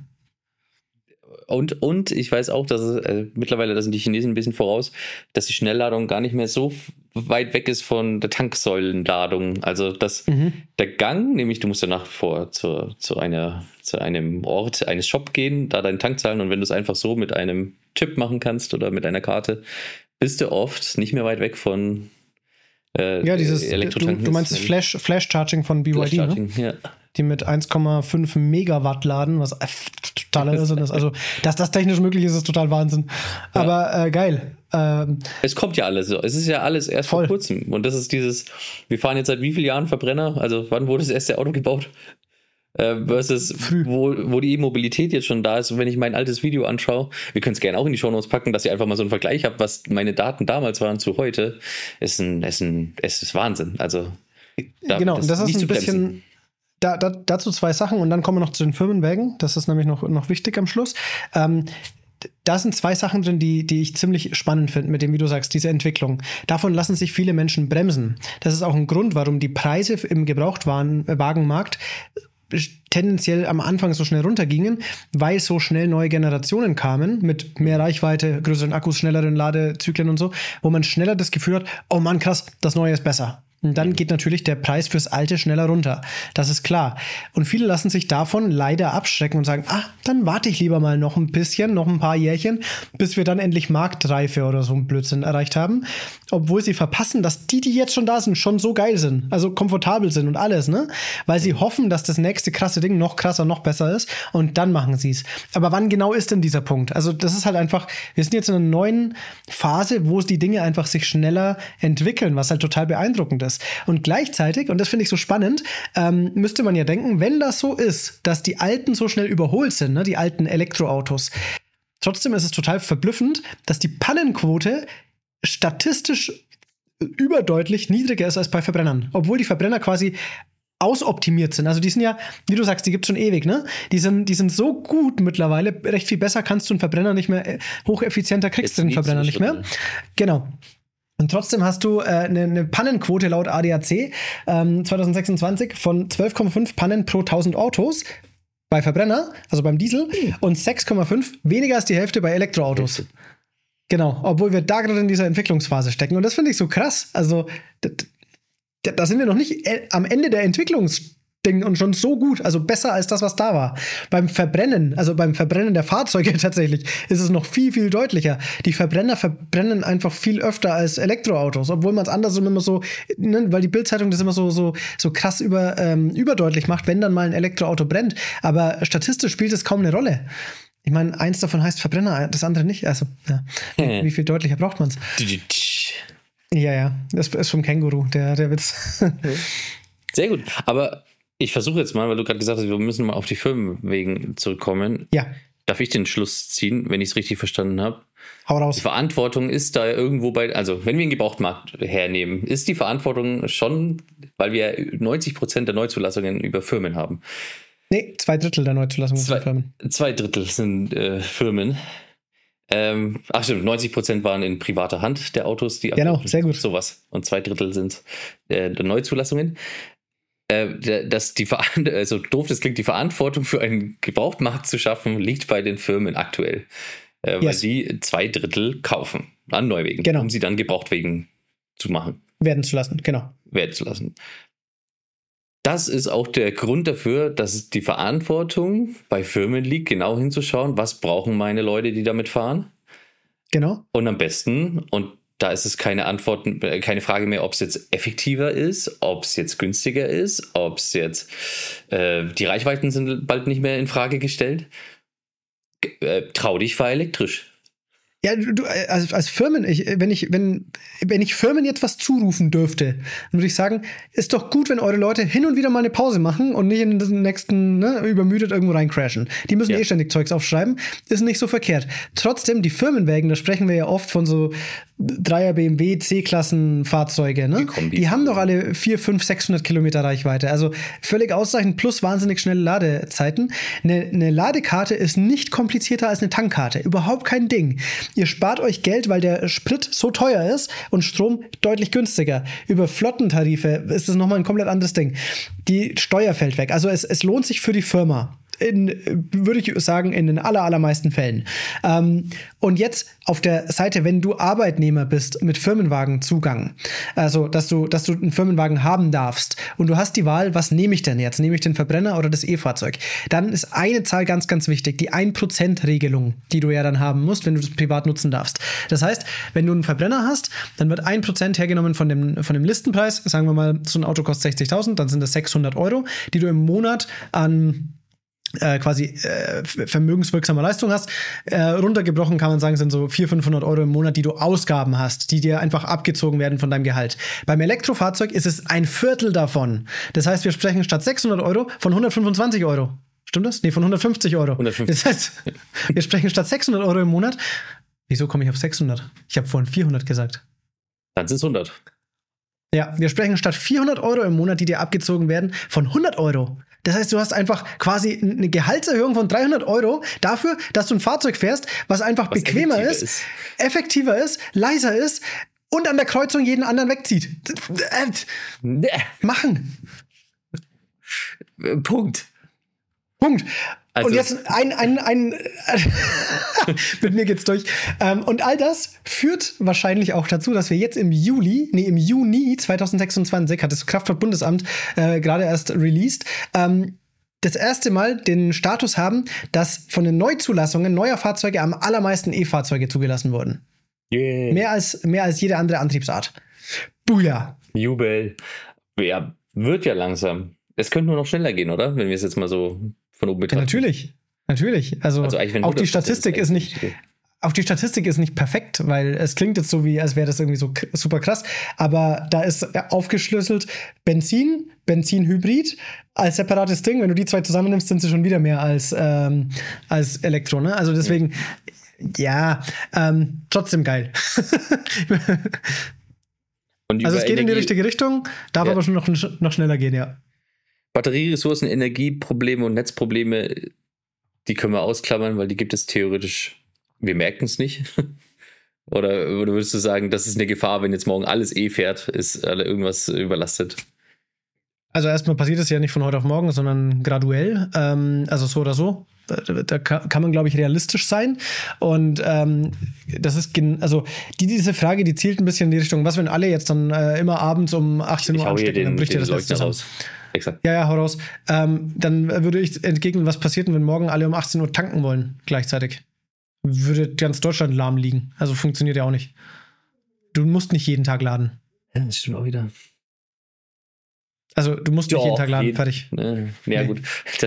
Und ich weiß auch, dass es mittlerweile, da sind die Chinesen ein bisschen voraus, dass die Schnellladung gar nicht mehr so weit weg ist von der Tanksäulenladung. Also der Gang, nämlich du musst danach zu einem Ort eines Shop gehen, da deinen Tank zahlen und wenn du es einfach so mit einem Chip machen kannst oder mit einer Karte, bist du oft nicht mehr weit weg von dieses Elektrotanken. Du meinst das Flash-Charging von BYD, Flash-Charging, ne? Ja. Die mit 1,5 Megawatt laden, was totaler Irrsinn ist. Also, dass das technisch möglich ist, ist total Wahnsinn. Ja. Aber geil. Es kommt ja alles so. Es ist ja alles erst vor kurzem. Und das ist wir fahren jetzt seit wie vielen Jahren Verbrenner? Also, wann wurde das erste Auto gebaut? versus wo die E-Mobilität jetzt schon da ist. Und wenn ich mein altes Video anschaue, wir können es gerne auch in die Shownotes packen, dass ihr einfach mal so einen Vergleich habt, was meine Daten damals waren zu heute, es ist Wahnsinn. Also genau, das ist ein bisschen dazu 2 Sachen und dann kommen wir noch zu den Firmenwägen. Das ist nämlich noch wichtig am Schluss. Da sind 2 Sachen drin, die ich ziemlich spannend finde, mit dem, wie du sagst, diese Entwicklung. Davon lassen sich viele Menschen bremsen. Das ist auch ein Grund, warum die Preise im Gebrauchtwagenmarkt tendenziell am Anfang so schnell runtergingen, weil so schnell neue Generationen kamen mit mehr Reichweite, größeren Akkus, schnelleren Ladezyklen und so, wo man schneller das Gefühl hat, oh Mann, krass, das Neue ist besser. Und dann geht natürlich der Preis fürs Alte schneller runter. Das ist klar. Und viele lassen sich davon leider abschrecken und sagen, dann warte ich lieber mal noch ein bisschen, noch ein paar Jährchen, bis wir dann endlich Marktreife oder so ein Blödsinn erreicht haben. Obwohl sie verpassen, dass die jetzt schon da sind, schon so geil sind. Also komfortabel sind und alles, ne? Weil sie hoffen, dass das nächste krasse Ding noch krasser, noch besser ist. Und dann machen sie es. Aber wann genau ist denn dieser Punkt? Also das ist halt einfach, wir sind jetzt in einer neuen Phase, wo die Dinge einfach sich schneller entwickeln, was halt total beeindruckend ist. Und gleichzeitig, und das finde ich so spannend, müsste man ja denken, wenn das so ist, dass die Alten so schnell überholt sind, ne, die alten Elektroautos, trotzdem ist es total verblüffend, dass die Pannenquote statistisch überdeutlich niedriger ist als bei Verbrennern. Obwohl die Verbrenner quasi ausoptimiert sind. Also die sind ja, wie du sagst, die gibt es schon ewig, ne? Die sind so gut mittlerweile, recht viel besser kannst du einen Verbrenner nicht mehr, hocheffizienter kriegst du den Verbrenner nicht mehr. Genau. Und trotzdem hast du eine Pannenquote laut ADAC 2026 von 12,5 Pannen pro 1000 Autos bei Verbrenner, also beim Diesel, und 6,5, weniger als die Hälfte bei Elektroautos. Genau, obwohl wir da gerade in dieser Entwicklungsphase stecken. Und das finde ich so krass. Also da sind wir noch nicht am Ende der Entwicklungsding und schon so gut, also besser als das, was da war. Beim Verbrennen der Fahrzeuge tatsächlich, ist es noch viel, viel deutlicher. Die Verbrenner verbrennen einfach viel öfter als Elektroautos, obwohl man es andersrum immer so, ne, weil die Bild-Zeitung das immer so krass überdeutlich macht, wenn dann mal ein Elektroauto brennt. Aber statistisch spielt es kaum eine Rolle. Ich meine, eins davon heißt Verbrenner, das andere nicht. Also, ja. Wie viel deutlicher braucht man es? Ja, das ist vom Känguru, der Witz. Sehr gut, aber ich versuche jetzt mal, weil du gerade gesagt hast, wir müssen mal auf die Firmenwegen zurückkommen. Ja. Darf ich den Schluss ziehen, wenn ich es richtig verstanden habe? Hau raus. Die Verantwortung ist da irgendwo also wenn wir einen Gebrauchtmarkt hernehmen, ist die Verantwortung schon, weil wir 90% der Neuzulassungen über Firmen haben. Nee, 2/3 der Neuzulassungen sind Firmen. 2/3 sind Firmen. Stimmt, 90% waren in privater Hand der Autos, die genau, sehr gut. Sowas. Und 2/3 sind der Neuzulassungen. So doof das klingt, die Verantwortung für einen Gebrauchtmarkt zu schaffen, liegt bei den Firmen aktuell. Weil die 2/3 kaufen an Neuwegen, um sie dann Gebrauchtwegen zu machen. Werden zu lassen. Das ist auch der Grund dafür, dass die Verantwortung bei Firmen liegt, genau hinzuschauen, was brauchen meine Leute, die damit fahren. Genau. Und am besten, und da ist es keine Frage mehr, ob es jetzt effektiver ist, ob es jetzt günstiger ist, ob es jetzt die Reichweiten sind bald nicht mehr in Frage gestellt. Trau dich, fahr elektrisch. Ja, du, als Firmen, wenn ich Firmen jetzt was zurufen dürfte, dann würde ich sagen, ist doch gut, wenn eure Leute hin und wieder mal eine Pause machen und nicht in den nächsten, übermüdet irgendwo reincrashen. Die müssen ständig Zeugs aufschreiben, ist nicht so verkehrt. Trotzdem, die Firmenwägen, da sprechen wir ja oft von so 3er BMW C-Klassen-Fahrzeuge, ne? Die haben doch alle 400, 500, 600 Kilometer Reichweite. Also völlig ausreichend plus wahnsinnig schnelle Ladezeiten. Eine Ladekarte ist nicht komplizierter als eine Tankkarte. Überhaupt kein Ding. Ihr spart euch Geld, weil der Sprit so teuer ist und Strom deutlich günstiger. Über Flottentarife ist das nochmal ein komplett anderes Ding. Die Steuer fällt weg. Also es lohnt sich für die Firma. Würde ich sagen, in den allermeisten Fällen. Und jetzt auf der Seite, wenn du Arbeitnehmer bist mit Firmenwagenzugang, also dass du einen Firmenwagen haben darfst und du hast die Wahl, was nehme ich denn jetzt? Nehme ich den Verbrenner oder das E-Fahrzeug? Dann ist eine Zahl ganz, ganz wichtig, die 1%-Regelung, die du ja dann haben musst, wenn du das privat nutzen darfst. Das heißt, wenn du einen Verbrenner hast, dann wird 1% hergenommen von dem Listenpreis. Sagen wir mal, so ein Auto kostet 60.000, dann sind das 600 €, die du im Monat an quasi vermögenswirksame Leistung hast. Runtergebrochen kann man sagen, sind so 400-500 Euro im Monat, die du Ausgaben hast, die dir einfach abgezogen werden von deinem Gehalt. Beim Elektrofahrzeug ist es ein Viertel davon. Das heißt, wir sprechen statt 600 Euro von 125 Euro. Stimmt das? Nee, von 150 Euro. 150. Das heißt, wir sprechen statt 600 Euro im Monat. Wieso komme ich auf 600? Ich habe vorhin 400 gesagt. Dann sind es 100. Ja, wir sprechen statt 400 Euro im Monat, die dir abgezogen werden, von 100 Euro. Das heißt, du hast einfach quasi eine Gehaltserhöhung von 300 Euro dafür, dass du ein Fahrzeug fährst, was einfach bequemer ist, effektiver ist, leiser ist und an der Kreuzung jeden anderen wegzieht. Machen. Punkt. Also und jetzt mit mir geht's durch. Und all das führt wahrscheinlich auch dazu, dass wir jetzt im Juni 2026, hat das Kraftfahrtbundesamt gerade erst released, das erste Mal den Status haben, dass von den Neuzulassungen neuer Fahrzeuge am allermeisten E-Fahrzeuge zugelassen wurden. Yeah. Mehr als jede andere Antriebsart. Buja. Jubel. Ja, wird ja langsam. Es könnte nur noch schneller gehen, oder? Wenn wir es jetzt mal so von oben betrachten. Ja, natürlich. Also auch die Statistik ist nicht. Auch die Statistik ist nicht perfekt, weil es klingt jetzt so, wie als wäre das irgendwie so super krass. Aber da ist aufgeschlüsselt Benzin-Hybrid als separates Ding. Wenn du die zwei zusammennimmst, sind sie schon wieder mehr als Elektro. Ne? Also deswegen, trotzdem geil. Also es geht in die richtige Richtung, darf aber schon noch schneller gehen, ja. Batterieressourcen, Energieprobleme und Netzprobleme, die können wir ausklammern, weil die gibt es theoretisch, wir merken es nicht. Oder würdest du sagen, das ist eine Gefahr, wenn jetzt morgen alles fährt, ist irgendwas überlastet? Also erstmal passiert es ja nicht von heute auf morgen, sondern graduell, also so oder so. Da kann man, glaube ich, realistisch sein. Und das ist, also diese Frage, die zielt ein bisschen in die Richtung, was, wenn alle jetzt dann immer abends um 18 Uhr anstecken, dann bricht dir das Netz zusammen. Raus. Exakt. Ja, hau raus. Dann würde ich entgegnen, was passiert, wenn morgen alle um 18 Uhr tanken wollen, gleichzeitig. Würde ganz Deutschland lahm liegen. Also funktioniert ja auch nicht. Du musst nicht jeden Tag laden. Ja, das stimmt auch wieder. Also du musst nicht jeden Tag laden, fertig. Ja, gut.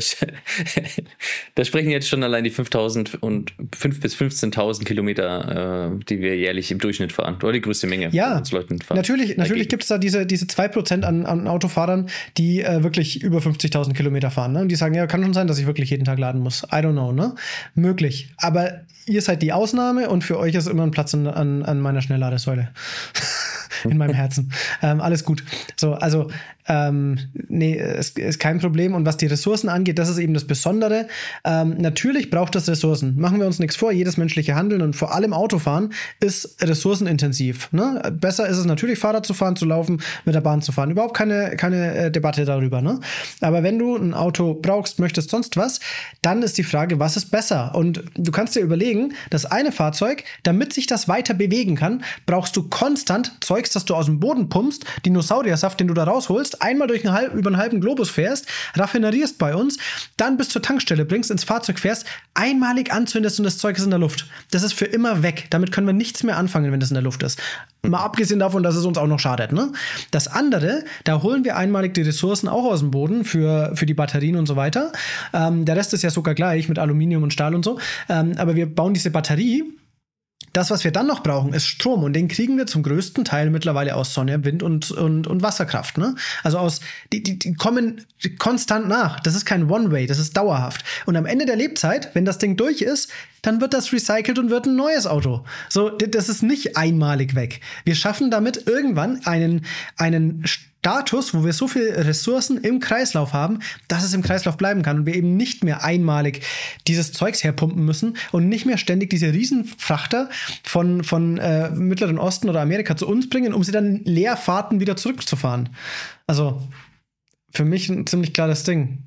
Da sprechen jetzt schon allein die 5.000 und 5.000 bis 15.000 Kilometer, die wir jährlich im Durchschnitt fahren. Oder die größte Menge von uns Leuten fahren. Natürlich gibt es da diese 2% an Autofahrern, die wirklich über 50.000 Kilometer fahren. Ne? Und die sagen, ja, kann schon sein, dass ich wirklich jeden Tag laden muss. I don't know, ne? Möglich. Aber ihr seid die Ausnahme und für euch ist immer ein Platz an meiner Schnellladesäule. In meinem Herzen. Alles gut. So, also, es ist kein Problem. Und was die Ressourcen angeht, das ist eben das Besondere. Natürlich braucht das Ressourcen. Machen wir uns nichts vor. Jedes menschliche Handeln und vor allem Autofahren ist ressourcenintensiv. Ne? Besser ist es natürlich, Fahrrad zu fahren, zu laufen, mit der Bahn zu fahren. Überhaupt keine Debatte darüber. Ne? Aber wenn du ein Auto brauchst, möchtest, sonst was, dann ist die Frage, was ist besser? Und du kannst dir überlegen, das eine Fahrzeug, damit sich das weiter bewegen kann, brauchst du konstant Zeugs, das du aus dem Boden pumpst, Dinosauriersaft, den du da rausholst, einmal über einen halben Globus fährst, raffinerierst bei uns, dann bis zur Tankstelle bringst, ins Fahrzeug fährst, einmalig anzündest und das Zeug ist in der Luft. Das ist für immer weg. Damit können wir nichts mehr anfangen, wenn das in der Luft ist. Mal abgesehen davon, dass es uns auch noch schadet. Ne? Das andere, da holen wir einmalig die Ressourcen auch aus dem Boden für die Batterien und so weiter. Der Rest ist ja sogar gleich mit Aluminium und Stahl und so. Aber wir bauen diese Batterie. Das, was wir dann noch brauchen, ist Strom. Und den kriegen wir zum größten Teil mittlerweile aus Sonne, Wind und Wasserkraft. Ne? Also die kommen konstant nach. Das ist kein One-Way, das ist dauerhaft. Und am Ende der Lebzeit, wenn das Ding durch ist, dann wird das recycelt und wird ein neues Auto. So, das ist nicht einmalig weg. Wir schaffen damit irgendwann einen Status, wo wir so viele Ressourcen im Kreislauf haben, dass es im Kreislauf bleiben kann und wir eben nicht mehr einmalig dieses Zeugs herpumpen müssen und nicht mehr ständig diese Riesenfrachter von Mittleren Osten oder Amerika zu uns bringen, um sie dann Leerfahrten wieder zurückzufahren. Also für mich ein ziemlich klares Ding.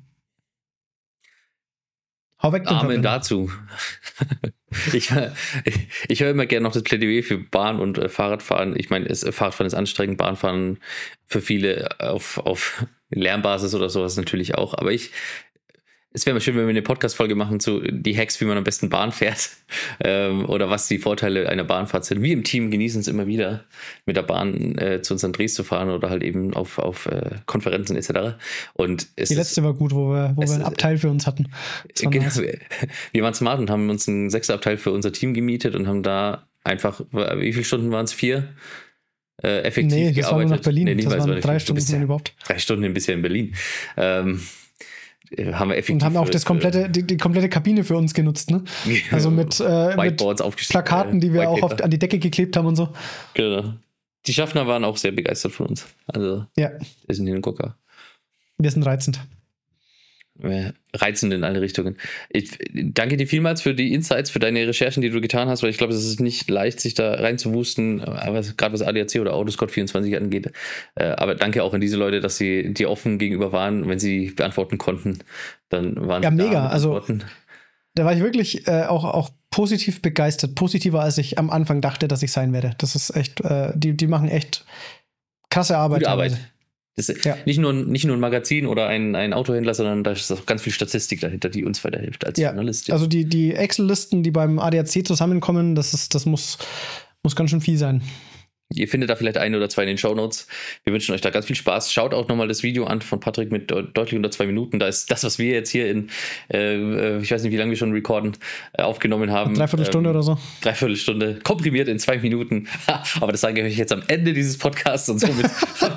Hau weg, Amen dazu. Ich höre immer gerne noch das Plädoyer für Bahn und Fahrradfahren. Ich meine, Fahrradfahren ist anstrengend, Bahnfahren für viele auf Lernbasis oder sowas natürlich auch. Aber Es wäre mal schön, wenn wir eine Podcast-Folge machen zu die Hacks, wie man am besten Bahn fährt oder was die Vorteile einer Bahnfahrt sind. Wir im Team genießen es immer wieder, mit der Bahn zu unseren Drehs zu fahren oder halt eben auf Konferenzen etc. Und die letzte war gut, wo wir ein Abteil für uns hatten. Genau, wir waren smart und haben uns ein 6er-Abteil für unser Team gemietet und haben da einfach, wie viele Stunden waren es? 4? Effektiv das gearbeitet. War nur nach Berlin. Nee, das waren 3 Stunden, wenn überhaupt. 3 Stunden ein bisschen in Berlin. Haben wir effektiv und haben auch die komplette Kabine für uns genutzt, ne? Also mit Whiteboards aufgestellt, Plakaten, die wir auch an die Decke geklebt haben und so. Genau. Die Schaffner waren auch sehr begeistert von uns. Also, ja. Wir sind hier ein Gucker. Wir sind reizend. Reizend in alle Richtungen. Ich danke dir vielmals für die Insights, für deine Recherchen, die du getan hast, weil ich glaube, es ist nicht leicht, sich da reinzuwusten, gerade was ADAC oder Autoscout24 angeht. Aber danke auch an diese Leute, dass sie dir offen gegenüber waren. Wenn sie beantworten konnten, dann waren sie mega. Also da war ich wirklich auch positiv begeistert. Positiver, als ich am Anfang dachte, dass ich sein werde. Das ist echt, die machen echt krasse Arbeit. Gute Arbeit. Das ist nicht nur ein Magazin oder ein Autohändler, sondern da ist auch ganz viel Statistik dahinter, die uns weiterhilft als Journalist. Also die Excel-Listen, die beim ADAC zusammenkommen, das muss ganz schön viel sein. Ihr findet da vielleicht 1 oder 2 in den Shownotes. Wir wünschen euch da ganz viel Spaß. Schaut auch nochmal das Video an von Patrick mit deutlich unter 2 Minuten. Da ist das, was wir jetzt hier in, ich weiß nicht, wie lange wir schon recorden, aufgenommen haben. 3/4 Stunde oder so. 3/4 Stunde, komprimiert in 2 Minuten. Aber das sage ich euch jetzt am Ende dieses Podcasts und somit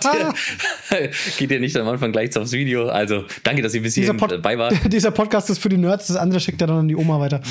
geht ihr nicht am Anfang gleich aufs Video. Also danke, dass ihr bis hierhin dabei wart. Dieser Podcast ist für die Nerds, das andere schickt er dann an die Oma weiter.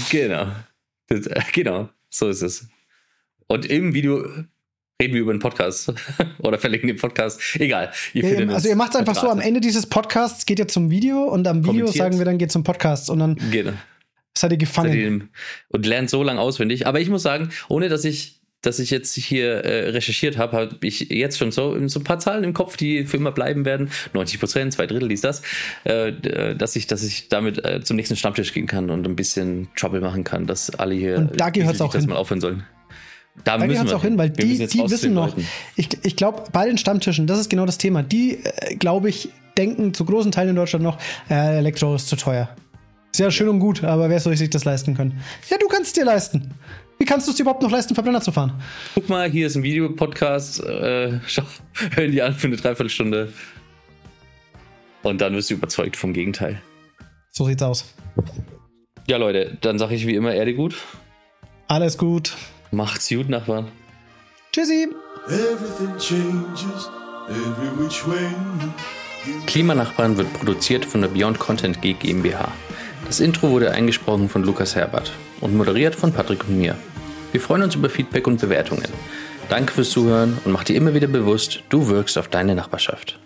Genau, so ist es. Und im Video reden wir über den Podcast oder verlinken den Podcast. Egal. Ihr macht es einfach so, am Ende dieses Podcasts geht ihr zum Video und am Video sagen wir dann, geht zum Podcast und dann seid ihr gefangen. Und lernt so lang auswendig. Aber ich muss sagen, ohne dass ich jetzt hier recherchiert habe ich jetzt schon so ein paar Zahlen im Kopf, die für immer bleiben werden. 90%, 2/3 ist das. Dass ich damit zum nächsten Stammtisch gehen kann und ein bisschen Trouble machen kann, dass alle hier und da gehört es auch hin. Mal aufhören sollen. Da müssen wir auch hin, weil die wissen noch, ich glaube, bei den Stammtischen, das ist genau das Thema, die, glaube ich, denken zu großen Teilen in Deutschland noch, Elektro ist zu teuer. Ist ja schön und gut, aber wer soll sich das leisten können? Ja, du kannst es dir leisten. Wie kannst du es dir überhaupt noch leisten, Verbrenner zu fahren? Guck mal, hier ist ein Videopodcast, hören die an für eine 3/4 Stunde und dann wirst du überzeugt vom Gegenteil. So sieht's aus. Ja, Leute, dann sage ich wie immer, Erde gut. Alles gut. Macht's gut, Nachbarn. Tschüssi. Klimanachbarn wird produziert von der Beyond Content Geek GmbH. Das Intro wurde eingesprochen von Lukas Herbert und moderiert von Patrick und mir. Wir freuen uns über Feedback und Bewertungen. Danke fürs Zuhören und mach dir immer wieder bewusst, du wirkst auf deine Nachbarschaft.